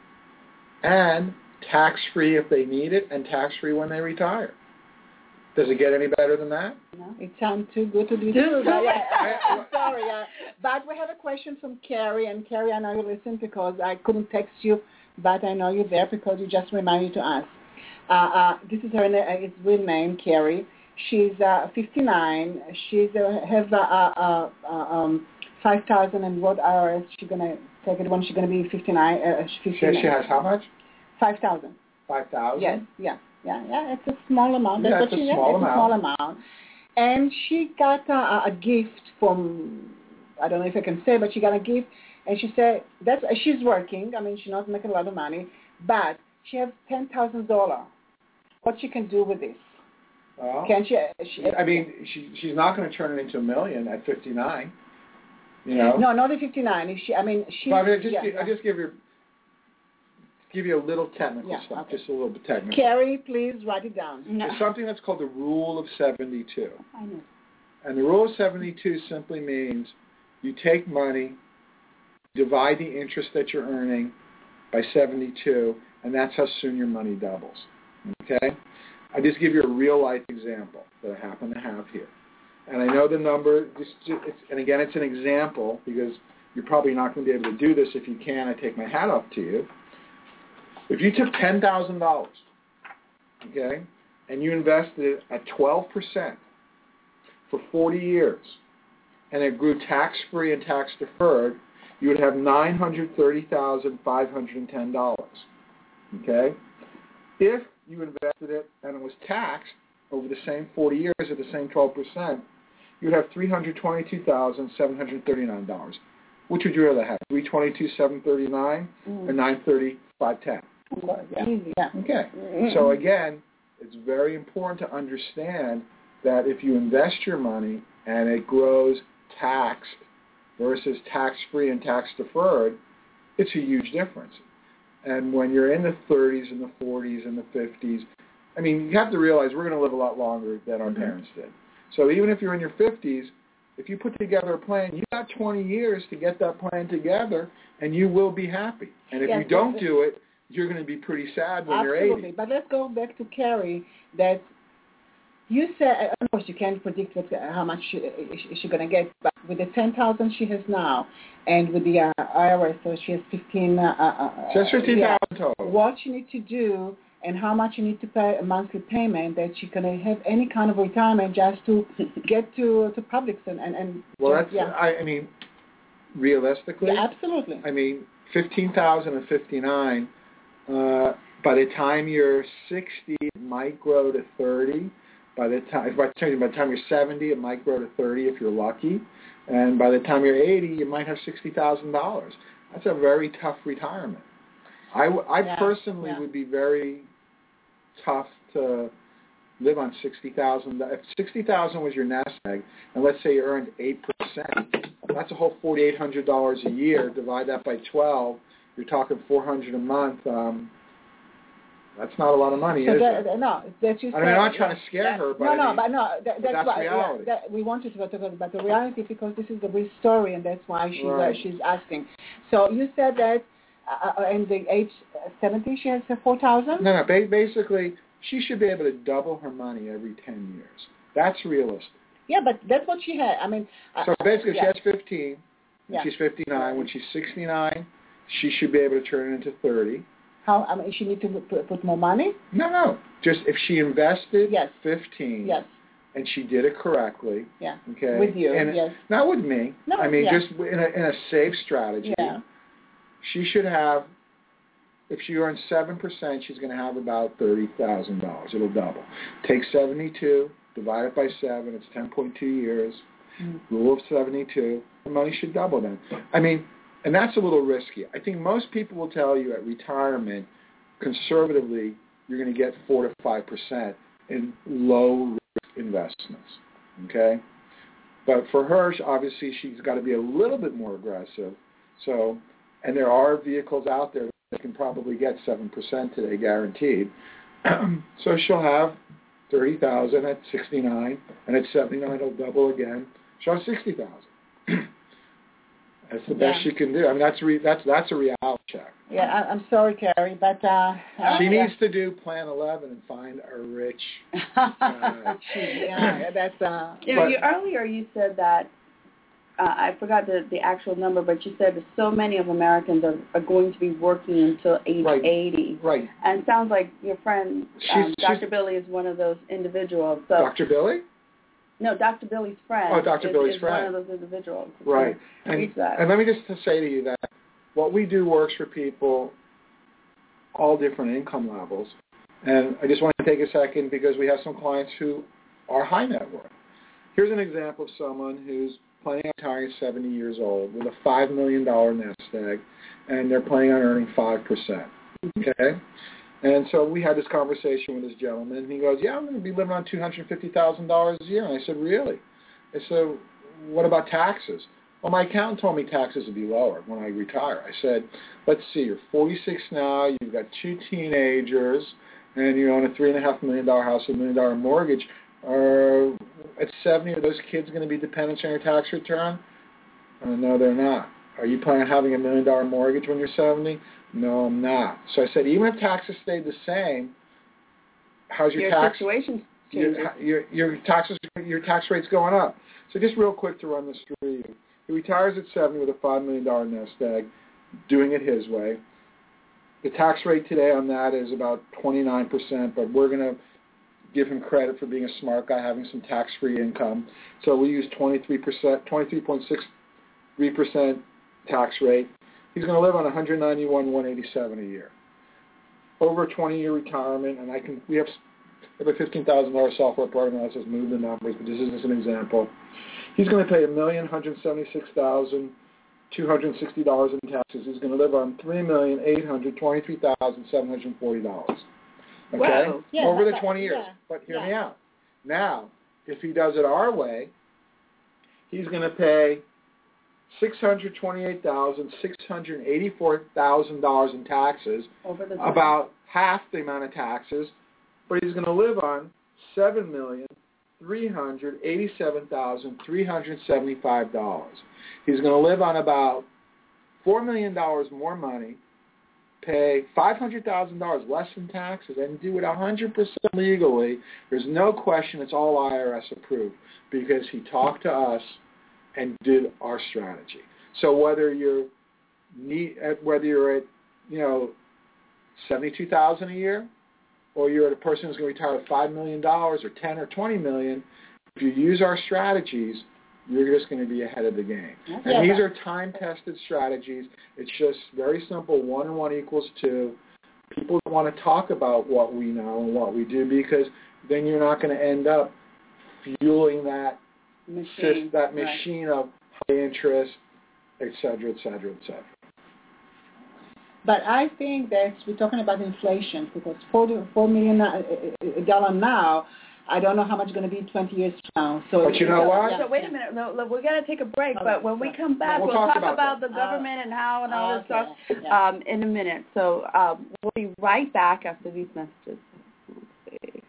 and tax-free if they need it, and tax-free when they retire. Does it get any better than that? No, it sounds too good to be true. Yeah, yeah, I'm sorry. Uh, but we have a question from Carrie, and Carrie, I know you listen because I couldn't text you, but I know you're there because you just reminded me to ask. Uh, uh, this is her uh, it's real name, Carrie. She's uh, fifty-nine. She's uh, has uh, uh, uh, um, five thousand and what I R S. She's gonna take it when she's gonna be fifty-nine. Uh, fifty-nine. She, she has how much? Five thousand. Five thousand. Yes. Yeah. Yeah. Yeah. It's a small amount. That's yeah, what it's she a small it's amount. a small amount. And she got uh, a gift from, I don't know if I can say, but she got a gift, and she said that's she's working. I mean, she's not making a lot of money, but she has ten thousand dollars. What she can do with this? Well, can she, she? I mean, she she's not going to turn it into a million at fifty-nine. You know. No, not at fifty-nine. If she, I mean, she. Well, I mean, just yeah, give, yeah. I just give you give you a little technical yeah, stuff, okay. just a little bit technical. Carrie, please write it down. No. There's something that's called the Rule of seventy-two. I know. And the Rule of seventy-two simply means you take money, divide the interest that you're earning by seventy-two, and that's how soon your money doubles. Okay? I just give you a real-life example that I happen to have here. And I know the number, just, it's, and again, it's an example because you're probably not going to be able to do this. If you can, I take my hat off to you. If you took ten thousand dollars, okay, and you invested it at twelve percent for forty years, and it grew tax-free and tax-deferred, you would have nine hundred thirty thousand five hundred ten dollars, okay? If you invested it and it was taxed over the same forty years at the same twelve percent, you would have three hundred twenty-two thousand seven hundred thirty-nine dollars. Which would you rather have, three hundred twenty-two thousand seven hundred thirty-nine dollars mm. or nine hundred thirty thousand five hundred ten dollars? Yeah. yeah. Okay. So again, it's very important to understand that if you invest your money and it grows taxed versus tax-free and tax-deferred, it's a huge difference. And when you're in the thirties and the forties and the fifties, I mean, you have to realize we're going to live a lot longer than our mm-hmm. parents did. So even if you're in your fifties, if you put together a plan, you've got twenty years to get that plan together, and you will be happy. And if yes, you don't do it, you're going to be pretty sad when absolutely. you're eighty. But let's go back to Carrie, that you said, of course, you can't predict what, how much she, she's going to get, but with the ten thousand she has now, and with the uh, I R S, so she has fifteen. Uh, uh, Just fifteen thousand yeah, total. What you need to do, and how much you need to pay a monthly payment, that she can have any kind of retirement just to get to to Publix and and. and well, just, that's yeah. I, I mean, realistically. Yeah, absolutely. I mean, fifteen thousand and fifty-nine. Uh, by the time you're sixty, it might grow to thirty. By the time, by the time you're seventy, it might grow to thirty if you're lucky. And by the time you're eighty, you might have sixty thousand dollars. That's a very tough retirement. I, I yeah, personally yeah. would be very tough to live on sixty thousand dollars. If sixty thousand dollars was your nest egg, and let's say you earned eight percent, that's a whole four thousand eight hundred dollars a year. Divide that by twelve, you're talking four hundred dollars a month. Um, that's not a lot of money, so is that, it? No, that you I mean, I'm not trying to scare that, her, but no, I no, mean, but no, that, but that's, that's why reality. yeah, that we wanted to talk about the reality because this is the real story, and that's why she's Right. uh, she's asking. So you said that uh, in the age seventy, she has four thousand. No, no. Ba- basically, she should be able to double her money every ten years. That's realistic. Yeah, but that's what she had. I mean, uh, So basically, yeah. she has fifteen. When Yeah. she's fifty-nine. When she's sixty-nine, she should be able to turn it into thirty. How? I mean, she need to put, put more money. No, no. Just if she invested Yes. fifteen. Yes. And she did it correctly. Yeah. Okay. With you. And yes. Not with me. No. I mean, yeah. just in a in a safe strategy. Yeah. She should have. If she earns seven percent, she's going to have about thirty thousand dollars. It'll double. Take seventy-two, divide it by seven. It's ten point two years. Mm-hmm. Rule of seventy-two. The money should double then. I mean, and that's a little risky. I think most people will tell you at retirement, conservatively, you're going to get four to five percent in low risk investments. Okay, but for her, obviously, she's got to be a little bit more aggressive. So, and there are vehicles out there that can probably get seven percent today, guaranteed. So she'll have thirty thousand at sixty-nine, and at seventy-nine, it'll double again. She'll have sixty thousand. That's the yeah. best she can do. I mean, that's re- that's that's a reality check. Yeah, I, I'm sorry, Carrie, but uh, she uh, needs to do Plan eleven and find a rich. Uh, yeah, that's. Uh, you know, you, earlier you said that uh, I forgot the the actual number, but you said that so many of Americans are, are going to be working until age right. eighty. Right. And it sounds like your friend um, she's, Doctor she's, Billy is one of those individuals. So, Doctor Billy? No, Doctor Billy's friend. Oh, Doctor is, Billy's is friend. one of those individuals. Right. So and, that. and let me just to say to you that what we do works for people all different income levels. And I just want to take a second because we have some clients who are high net worth. Here's an example of someone who's planning on retiring at seventy years old with a five million dollars nest egg, and they're planning on earning five percent. Okay? And so we had this conversation with this gentleman, and he goes, yeah, I'm going to be living on two hundred fifty thousand dollars a year. And I said, really? I said, what about taxes? Well, my accountant told me taxes would be lower when I retire. I said, let's see, you're forty-six now, you've got two teenagers, and you own a three point five million dollars house with a million dollar mortgage. Uh, at seventy, are those kids going to be dependents on your tax return? Uh, no, they're not. Are you planning on having a million dollar mortgage when you're seventy? No, I'm not. So I said, even if taxes stayed the same, how's your, your tax situation your, your your taxes your tax rate's going up? So just real quick to run this through you. He retires at seventy with a five million dollars nest egg, doing it his way. The tax rate today on that is about twenty-nine percent, but we're going to give him credit for being a smart guy, having some tax-free income. So we use twenty-three percent, twenty-three point six three percent tax rate. He's going to live on one hundred ninety-one thousand one hundred eighty-seven dollars a year. Over a twenty-year retirement, and I can we have, we have a fifteen thousand dollars software program that lets us move the numbers, but this is just an example. He's going to pay one million one hundred seventy-six thousand two hundred sixty dollars in taxes. He's going to live on three million eight hundred twenty-three thousand seven hundred forty dollars. Okay? Wow. Yeah, Over the but, twenty years. Yeah. But hear yeah. me out. Now, if he does it our way, he's going to pay six hundred twenty-eight thousand six hundred eighty-four thousand dollars in taxes, Over the about half the amount of taxes, but he's going to live on seven million three hundred eighty-seven thousand three hundred seventy-five dollars. He's going to live on about four million dollars more money, pay five hundred thousand dollars less in taxes, and do it one hundred percent legally. There's no question it's all I R S approved because he talked to us and did our strategy. So whether you're need, whether you're at, you know, seventy-two thousand dollars a year, or you're at a person who's going to retire with five million dollars or ten or twenty million dollars, if you use our strategies, you're just going to be ahead of the game. Yeah, and these are time-tested strategies. It's just very simple. One and one equals two. People want to talk about what we know and what we do because then you're not going to end up fueling that machine, that machine right. of high interest, et cetera, et cetera, et cetera. But I think that we're talking about inflation because four, four million dollars now, I don't know how much it's going to be twenty years from now. So but you know what? So wait a minute. No, look, we're going to take a break. But when we come back, we'll, we'll talk talk about, about that. the government and how and all okay. this stuff yeah. um, in a minute. So um, we'll be right back after these messages. Let's see.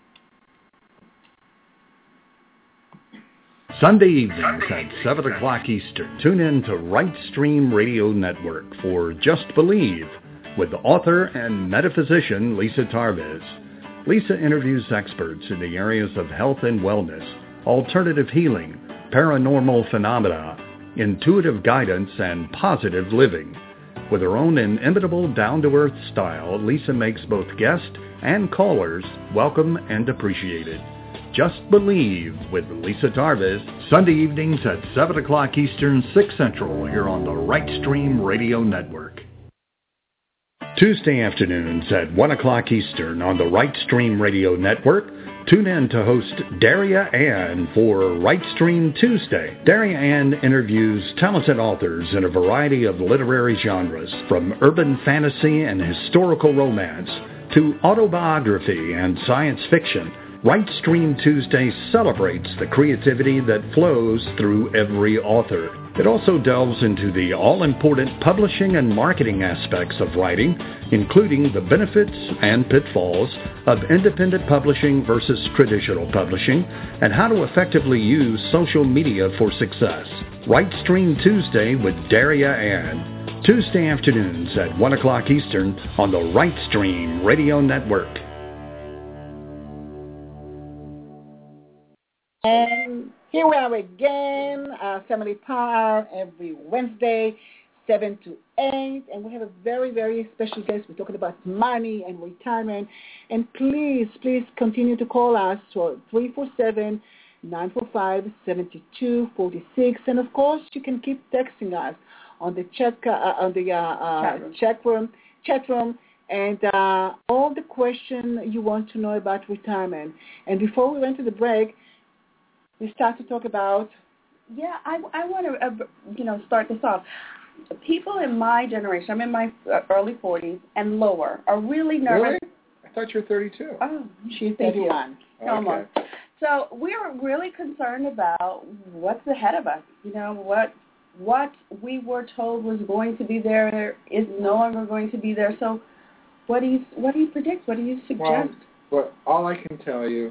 Sunday evenings at seven o'clock Eastern, tune in to Right Stream Radio Network for Just Believe with author and metaphysician Lisa Tarvis. Lisa interviews experts in the areas of health and wellness, alternative healing, paranormal phenomena, intuitive guidance, and positive living. With her own inimitable down-to-earth style, Lisa makes both guests and callers welcome and appreciated. Just Believe with Lisa Tarvis, Sunday evenings at seven o'clock Eastern, six Central, here on the Right Stream Radio Network. Tuesday afternoons at one o'clock Eastern on the Right Stream Radio Network, tune in to host Daria Ann for Right Stream Tuesday. Daria Ann interviews talented authors in a variety of literary genres, from urban fantasy and historical romance to autobiography and science fiction. Right Stream Tuesday celebrates the creativity that flows through every author. It also delves into the all-important publishing and marketing aspects of writing, including the benefits and pitfalls of independent publishing versus traditional publishing, and how to effectively use social media for success. Right Stream Tuesday with Daria Ann. Tuesday afternoons at one o'clock Eastern on the Right Stream Radio Network. And here we are again, uh, Family Power, every Wednesday, seven to eight. And we have a very, very special guest. We're talking about money and retirement. And please, please continue to call us for three four seven, nine four five, seven two four six. And, of course, you can keep texting us on the chat, uh, on the uh, uh, chat room. Chat room, chat room. And uh, all the questions you want to know about retirement. And before we went to the break, we start to talk about. Yeah, I, I want to, uh, you know, start this off. People in my generation, I'm in my early forties and lower, are really nervous. Really? I thought you were thirty-two. Oh, She's thirty-one. Okay. Almost. So we're really concerned about what's ahead of us. You know, what what we were told was going to be there is no longer going to be there. So what do you what do you predict? What do you suggest? Well, but all I can tell you,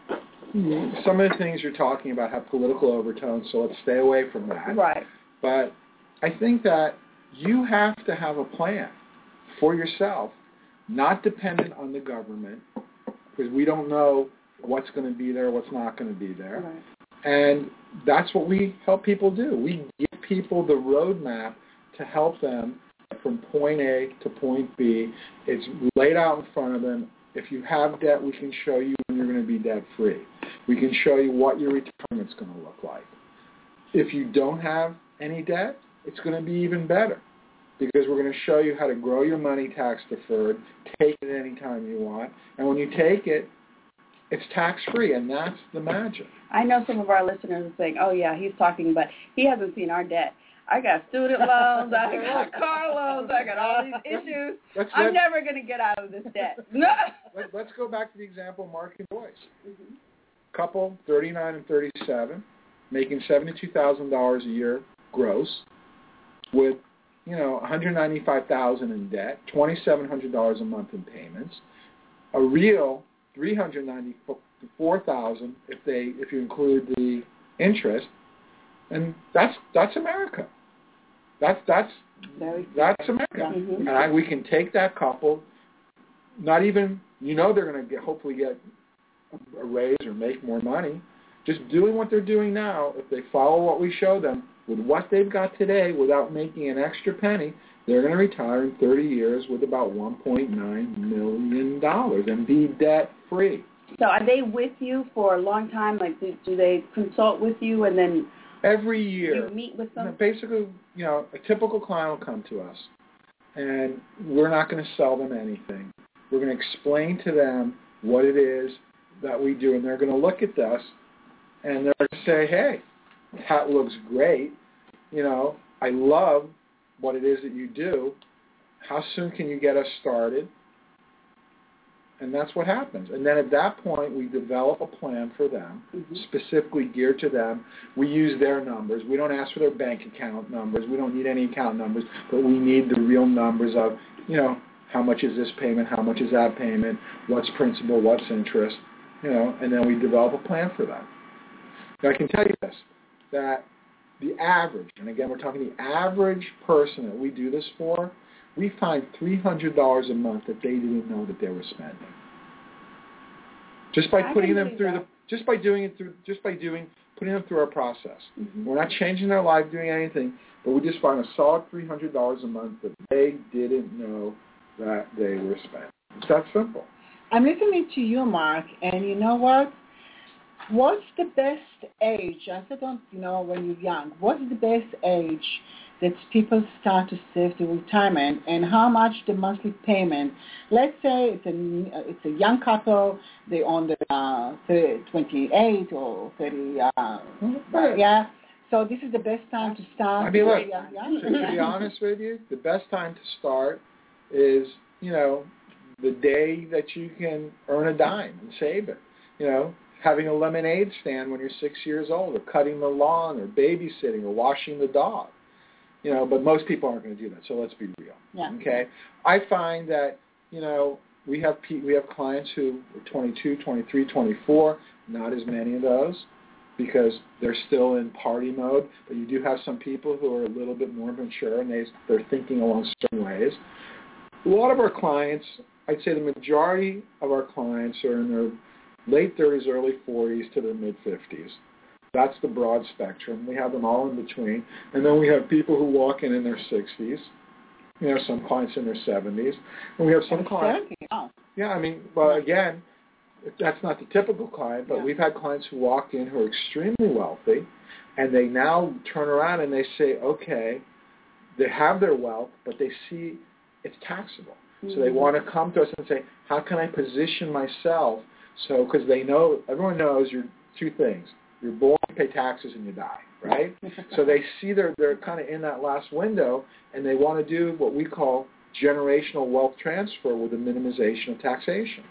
some of the things you're talking about have political overtones, so let's stay away from that. Right. But I think that you have to have a plan for yourself, not dependent on the government, because we don't know what's going to be there, what's not going to be there. Right. And that's what we help people do. We give people the roadmap to help them from point A to point B. It's laid out in front of them. If you have debt, we can show you when you're going to be debt-free. We can show you what your retirement's going to look like. If you don't have any debt, it's going to be even better because we're going to show you how to grow your money tax-deferred, take it any time you want, and when you take it, it's tax-free, and that's the magic. I know some of our listeners are saying, oh, yeah, he's talking, but he hasn't seen our debt. I got student loans, I got car loans, I got all these issues. Let's, I'm let's, never going to get out of this debt. let, let's go back to the example of Mark and Joyce. Mm-hmm. Couple, thirty-nine and thirty-seven, making seventy-two thousand dollars a year gross, with, you know, one hundred ninety-five thousand dollars in debt, two thousand seven hundred dollars a month in payments, a real three hundred ninety-four thousand dollars if they if you include the interest, and that's that's America. That's that's that's America. Mm-hmm. And I, we can take that couple, not even, you know, they're going to get hopefully get a raise or make more money, just doing what they're doing now. If they follow what we show them with what they've got today without making an extra penny, they're going to retire in thirty years with about one point nine million dollars and be debt-free. So are they with you for a long time? Like, do, do they consult with you and then every year you meet with them? Basically, you know, a typical client will come to us, and we're not going to sell them anything. We're going to explain to them what it is that we do, and they're going to look at us, and they're going to say, hey, that looks great. You know, I love what it is that you do, how soon can you get us started? And that's what happens. And then at that point, we develop a plan for them, mm-hmm. specifically geared to them. We use their numbers. We don't ask for their bank account numbers. We don't need any account numbers, but we need the real numbers of, you know, how much is this payment, how much is that payment, what's principal, what's interest, you know, and then we develop a plan for them. Now, I can tell you this, that the average, and again, we're talking the average person that we do this for, we find three hundred dollars a month that they didn't know that they were spending. Just by putting them through that. the, just by doing it through, just by doing, putting them through our process. Mm-hmm. We're not changing their life, doing anything, but we just find a solid three hundred dollars a month that they didn't know that they were spending. It's that simple. I'm listening to you, Mark, and you know what? What's the best age? I said, don't, you know, when you're young, what's the best age that people start to save to retirement, and how much the monthly payment? Let's say it's a it's a young couple, they own the uh, twenty-eight or thirty. Uh, right. Yeah. So this is the best time to start. I mean, look, yeah, yeah. To, to be honest with you, the best time to start is, you know, the day that you can earn a dime and save it. You know, having a lemonade stand when you're six years old, or cutting the lawn, or babysitting, or washing the dog. You know, but most people aren't going to do that. So let's be real. Yeah. Okay. I find that, you know, we have we have clients who are twenty-two, twenty-three, twenty-four. Not as many of those, because they're still in party mode. But you do have some people who are a little bit more mature, and they they're thinking along certain ways. A lot of our clients, I'd say the majority of our clients are in their late thirties, early forties to their mid fifties. That's the broad spectrum. We have them all in between. And then we have people who walk in in their sixties. You know, some clients in their seventies. And we have some clients. seventy, oh. Yeah, I mean, well, again, that's not the typical client, but yeah. we've had clients who walk in who are extremely wealthy, and they now turn around and they say, okay, they have their wealth, but they see it's taxable. Mm-hmm. So they want to come to us and say, how can I position myself? So, because they know, everyone knows you're two things. You're born, you pay taxes, and you die, right? So they see they're, they're kind of in that last window, and they want to do what we call generational wealth transfer with the minimization of taxation.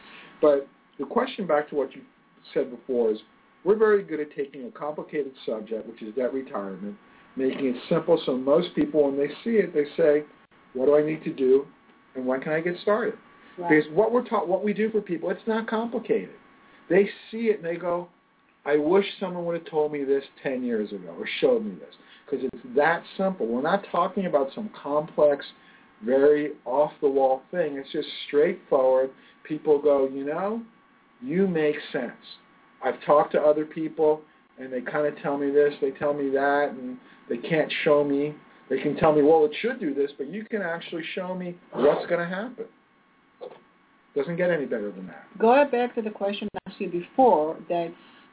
But the question back to what you said before is, we're very good at taking a complicated subject, which is debt retirement, making it simple so most people, when they see it, they say, what do I need to do, and when can I get started? Right. Because what we're taught, what we do for people, it's not complicated. They see it, and they go, I wish someone would have told me this ten years ago or showed me this, because it's that simple. We're not talking about some complex, very off-the-wall thing. It's just straightforward. People go, you know, you make sense. I've talked to other people, and they kind of tell me this, they tell me that, and they can't show me. They can tell me, well, it should do this, but you can actually show me what's going to happen. Doesn't get any better than that. Going back to the question I asked you before, that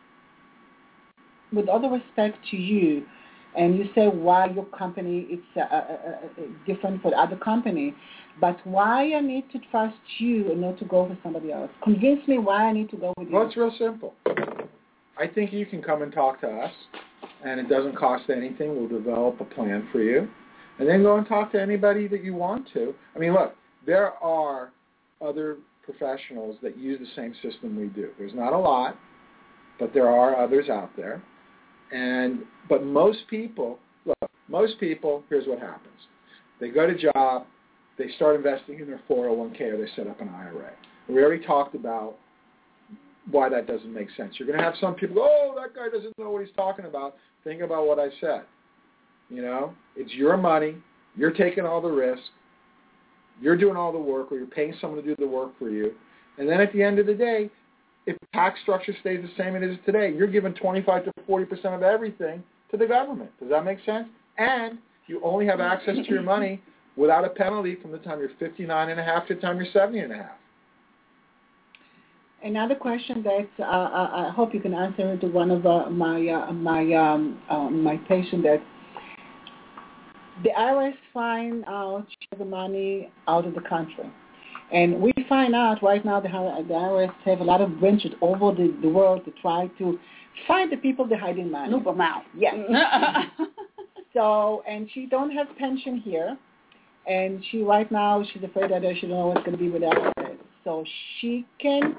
with all the respect to you, and you say why your company is uh, uh, uh, different from the other company, but why I need to trust you and not to go with somebody else? Convince me why I need to go with you. Well, it's real simple. I think you can come and talk to us, and it doesn't cost anything. We'll develop a plan for you, and then go and talk to anybody that you want to. I mean, look, there are other professionals that use the same system we do. There's not a lot, but there are others out there. And but most people, look, most people, here's what happens. They go to job, they start investing in their four oh one k, or they set up an I R A. We already talked about why that doesn't make sense. You're going to have some people go, oh, that guy doesn't know what he's talking about. Think about what I said. You know, it's your money. You're taking all the risk. You're doing all the work, or you're paying someone to do the work for you. And then at the end of the day, if the tax structure stays the same as it is today, you're giving twenty-five to forty percent of everything to the government. Does that make sense? And you only have access to your money without a penalty from the time you're fifty-nine and a half to the time you're seventy and a half. Another question that uh, I hope you can answer to one of uh, my uh, my um, uh, my patient, that the I R S find out the money out of the country. And we find out right now that the I R S have a lot of branches over the, the world to try to find the people that are hiding money. Snoop them out. Yes. So, and she don't have pension here. and she right now she's afraid that she don't know what's going to be with her. So she can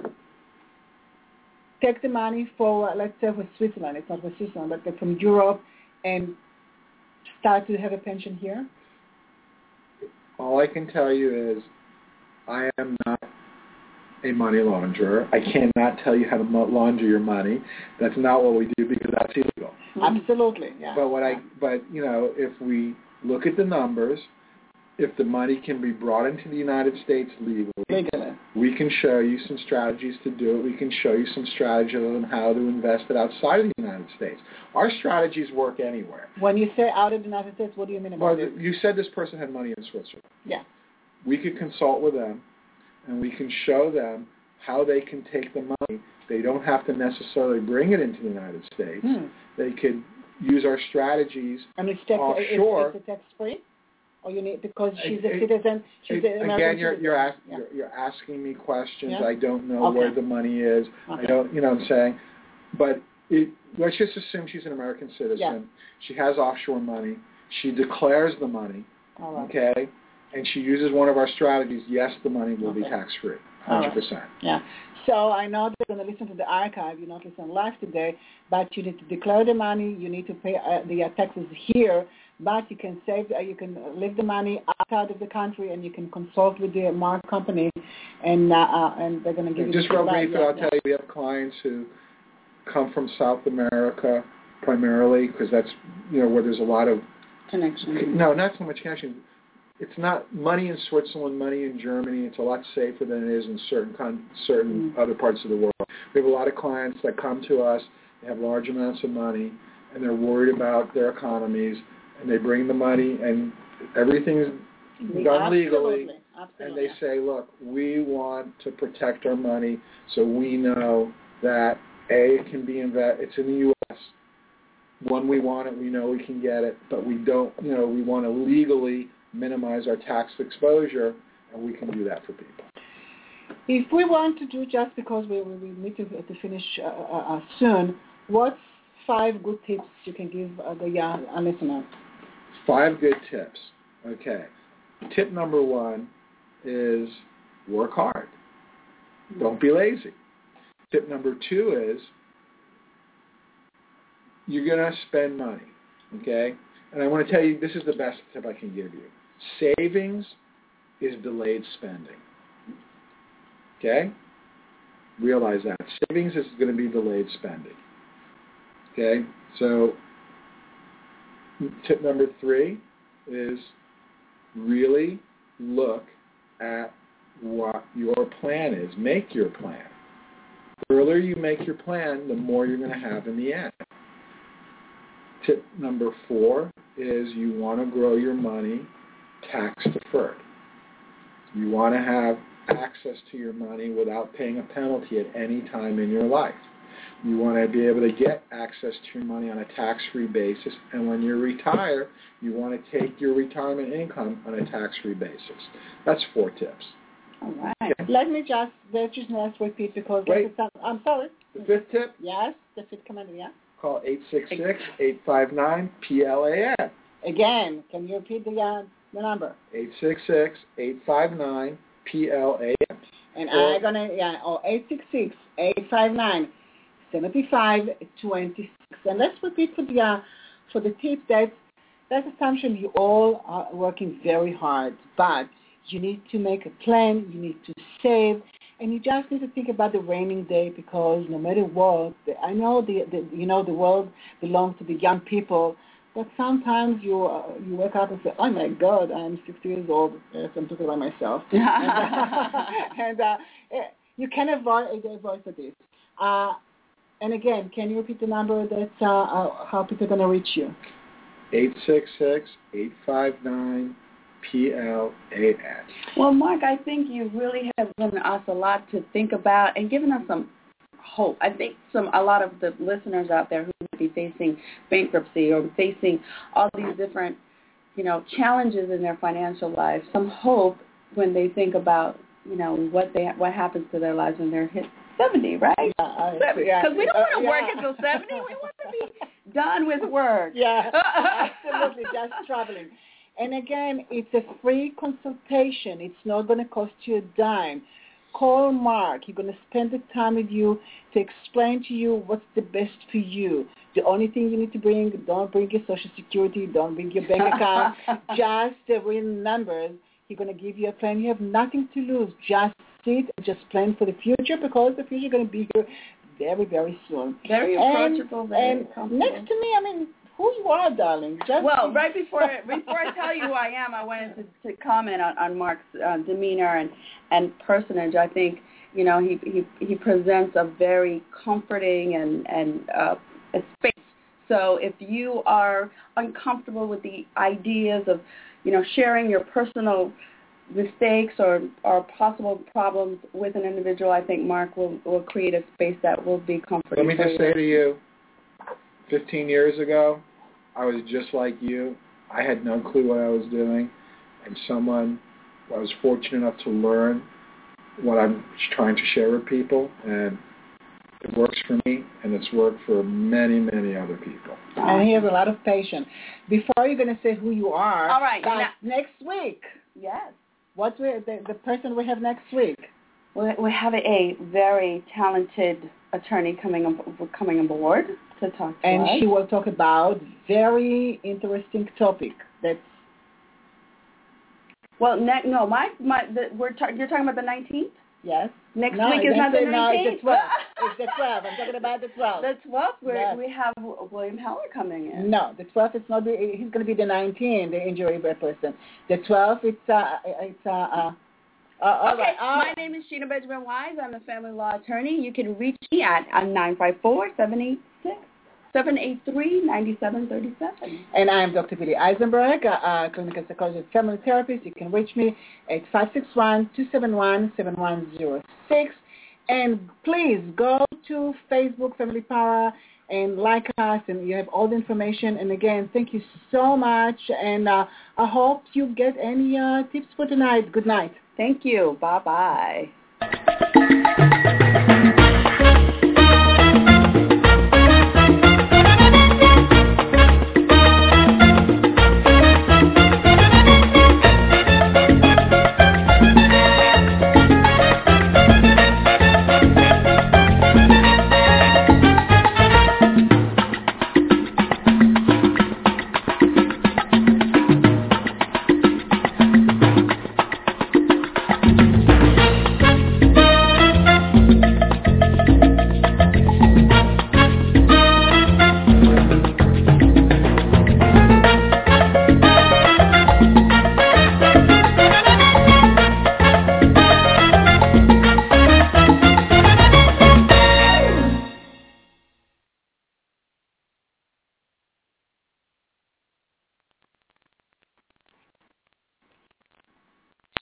take the money for, let's say, for Switzerland. It's not for Switzerland, but from Europe, and start to have a pension here. All I can tell you is I am not a money launderer. I cannot tell you how to launder your money. That's not what we do because that's illegal. Absolutely, yeah. But what I, but you know, if we look at the numbers, if the money can be brought into the United States legally, legally, we can show you some strategies to do it. We can show you some strategies on how to invest it outside of the United States. Our strategies work anywhere. When you say out of the United States, what do you mean about well, it? You said this person had money in Switzerland. Yeah. We could consult with them, and we can show them how they can take the money. They don't have to necessarily bring it into the United States. Hmm. They could use our strategies and it's tax, offshore. Is it tax-free? Or you need, because she's it, a citizen, she's it, an American Again, you're, citizen. you're, ask, yeah. you're, you're asking me questions. Yeah? I don't know okay. where the money is. Okay. I don't, you know what I'm saying? But it, let's just assume she's an American citizen. Yeah. She has offshore money. She declares the money, All right. okay? And she uses one of our strategies. Yes, the money will okay. be tax-free, one hundred percent. Right. Yeah. So I know they're going to listen to the archive. You're not listening live today, but you need to declare the money. You need to pay uh, the uh, taxes here, but you can save. Uh, you can leave the money outside of the country, and you can consult with the Mark company, and uh, uh, and they're going to give and you. Just real brief, yeah, I'll yeah. tell you, we have clients who come from South America primarily because that's you know where there's a lot of connection. No, not so much connection. It's not money in Switzerland, money in Germany. It's a lot safer than it is in certain con- certain mm. other parts of the world. We have a lot of clients that come to us. They have large amounts of money, and they're worried about their economies. And they bring the money, and everything's done Absolutely. legally. Absolutely. And they say, "Look, we want to protect our money, so we know that A, it can be inve- It's in the U S When we want it, we know we can get it, but we don't. You know, we want to legally minimize our tax exposure, and we can do that for people." If we want to do, just because we, we need to, to finish uh, uh, soon, what's five good tips you can give uh, the young uh, listener? Five good tips. Okay. Tip number one is work hard. Don't be lazy. Tip number two is you're going to spend money. Okay? And I want to tell you, this is the best tip I can give you. Savings is delayed spending. Okay? Realize that. Savings is going to be delayed spending. Okay? So tip number three is really look at what your plan is. Make your plan. The earlier you make your plan, the more you're going to have in the end. Tip number four is you want to grow your money tax deferred. You want to have access to your money without paying a penalty at any time in your life. You want to be able to get access to your money on a tax-free basis, and when you retire, you want to take your retirement income on a tax-free basis. That's four tips. All right. Okay. Let me just, let's just let's repeat because Wait. I'm sorry. The fifth tip? Yes, the fifth command, yeah. Call eight six six, eight five nine, P L A N. Again, can you repeat the, uh, the number? eight six six, eight five nine, P L A N. And or, I'm going to, yeah, or eight six six, eight five nine, seven five two six. And let's repeat for the, uh, for the tip that that assumption you all are working very hard, but you need to make a plan, you need to save, and you just need to think about the raining day because no matter what, I know the, the you know the world belongs to the young people, but sometimes you uh, you wake up and say, oh my God, I'm sixty years old. Yes, I'm talking about myself. and uh, and uh, you can avoid avoid for this. Uh, and again, can you repeat the number that uh, uh, how people are going to reach you? eight six six, eight five nine, P L A N. Well, Mark, I think you really have given us a lot to think about and given us some hope. I think some a lot of the listeners out there who might be facing bankruptcy or facing all these different, you know, challenges in their financial lives, some hope when they think about, you know, what they what happens to their lives when they're hit seventy, right? Because uh, yeah, we don't want to uh, work yeah. until seventy. We want to be done with work. Yeah, absolutely, just traveling. And again, it's a free consultation. It's not going to cost you a dime. Call Mark. He's going to spend the time with you to explain to you what's the best for you. The only thing you need to bring, don't bring your Social Security, don't bring your bank account, just the real numbers. He's going to give you a plan. You have nothing to lose. Just sit and just plan for the future, because the future is going to be here very, very soon. Very approachable. And, very and comfortable. next to me, I mean, who you are, darling. Just well, right before before I tell you who I am, I wanted to, to comment on, on Mark's uh, demeanor and, and personage. I think, you know, he he, he presents a very comforting and, and uh, a space. So if you are uncomfortable with the ideas of, you know, sharing your personal mistakes or, or possible problems with an individual, I think Mark will, will create a space that will be comfortable. Let me just say to you, fifteen years ago, I was just like you. I had no clue what I was doing, and someone, I was fortunate enough to learn what I'm trying to share with people, and it works for me, and it's worked for many, many other people. And he has a lot of patience. Before you're going to say who you are, all right, guys, now, next week, yes, what's the, the person we have next week? We, we have a very talented attorney coming ab- coming aboard to talk to and us. And she will talk about very interesting topic. That's well, ne- no, my my the, we're ta- you're talking about the nineteenth. Yes. Next no, week is not the no, nineteenth. it's the twelfth. It's the twelfth. I'm talking about the twelfth. The twelfth, where yes. we have William Heller coming in. No, the twelfth is not. The, he's going to be the nineteenth, the injury person. The twelfth, it's uh, it's uh. uh Uh, all okay, right. uh, my name is Sheena Benjamin Wise. I'm a family law attorney. You can reach me at nine five four, seven eight six, seven eight three, nine seven three seven. And I'm Doctor Billy Eisenberg, a, a clinical psychologist, family therapist. You can reach me at five six one, two seven one, seven one zero six. And please go to Facebook, Family Power, and like us, and you have all the information. And again, thank you so much. And uh, I hope you get any uh, tips for tonight. Good night. Thank you. Bye-bye.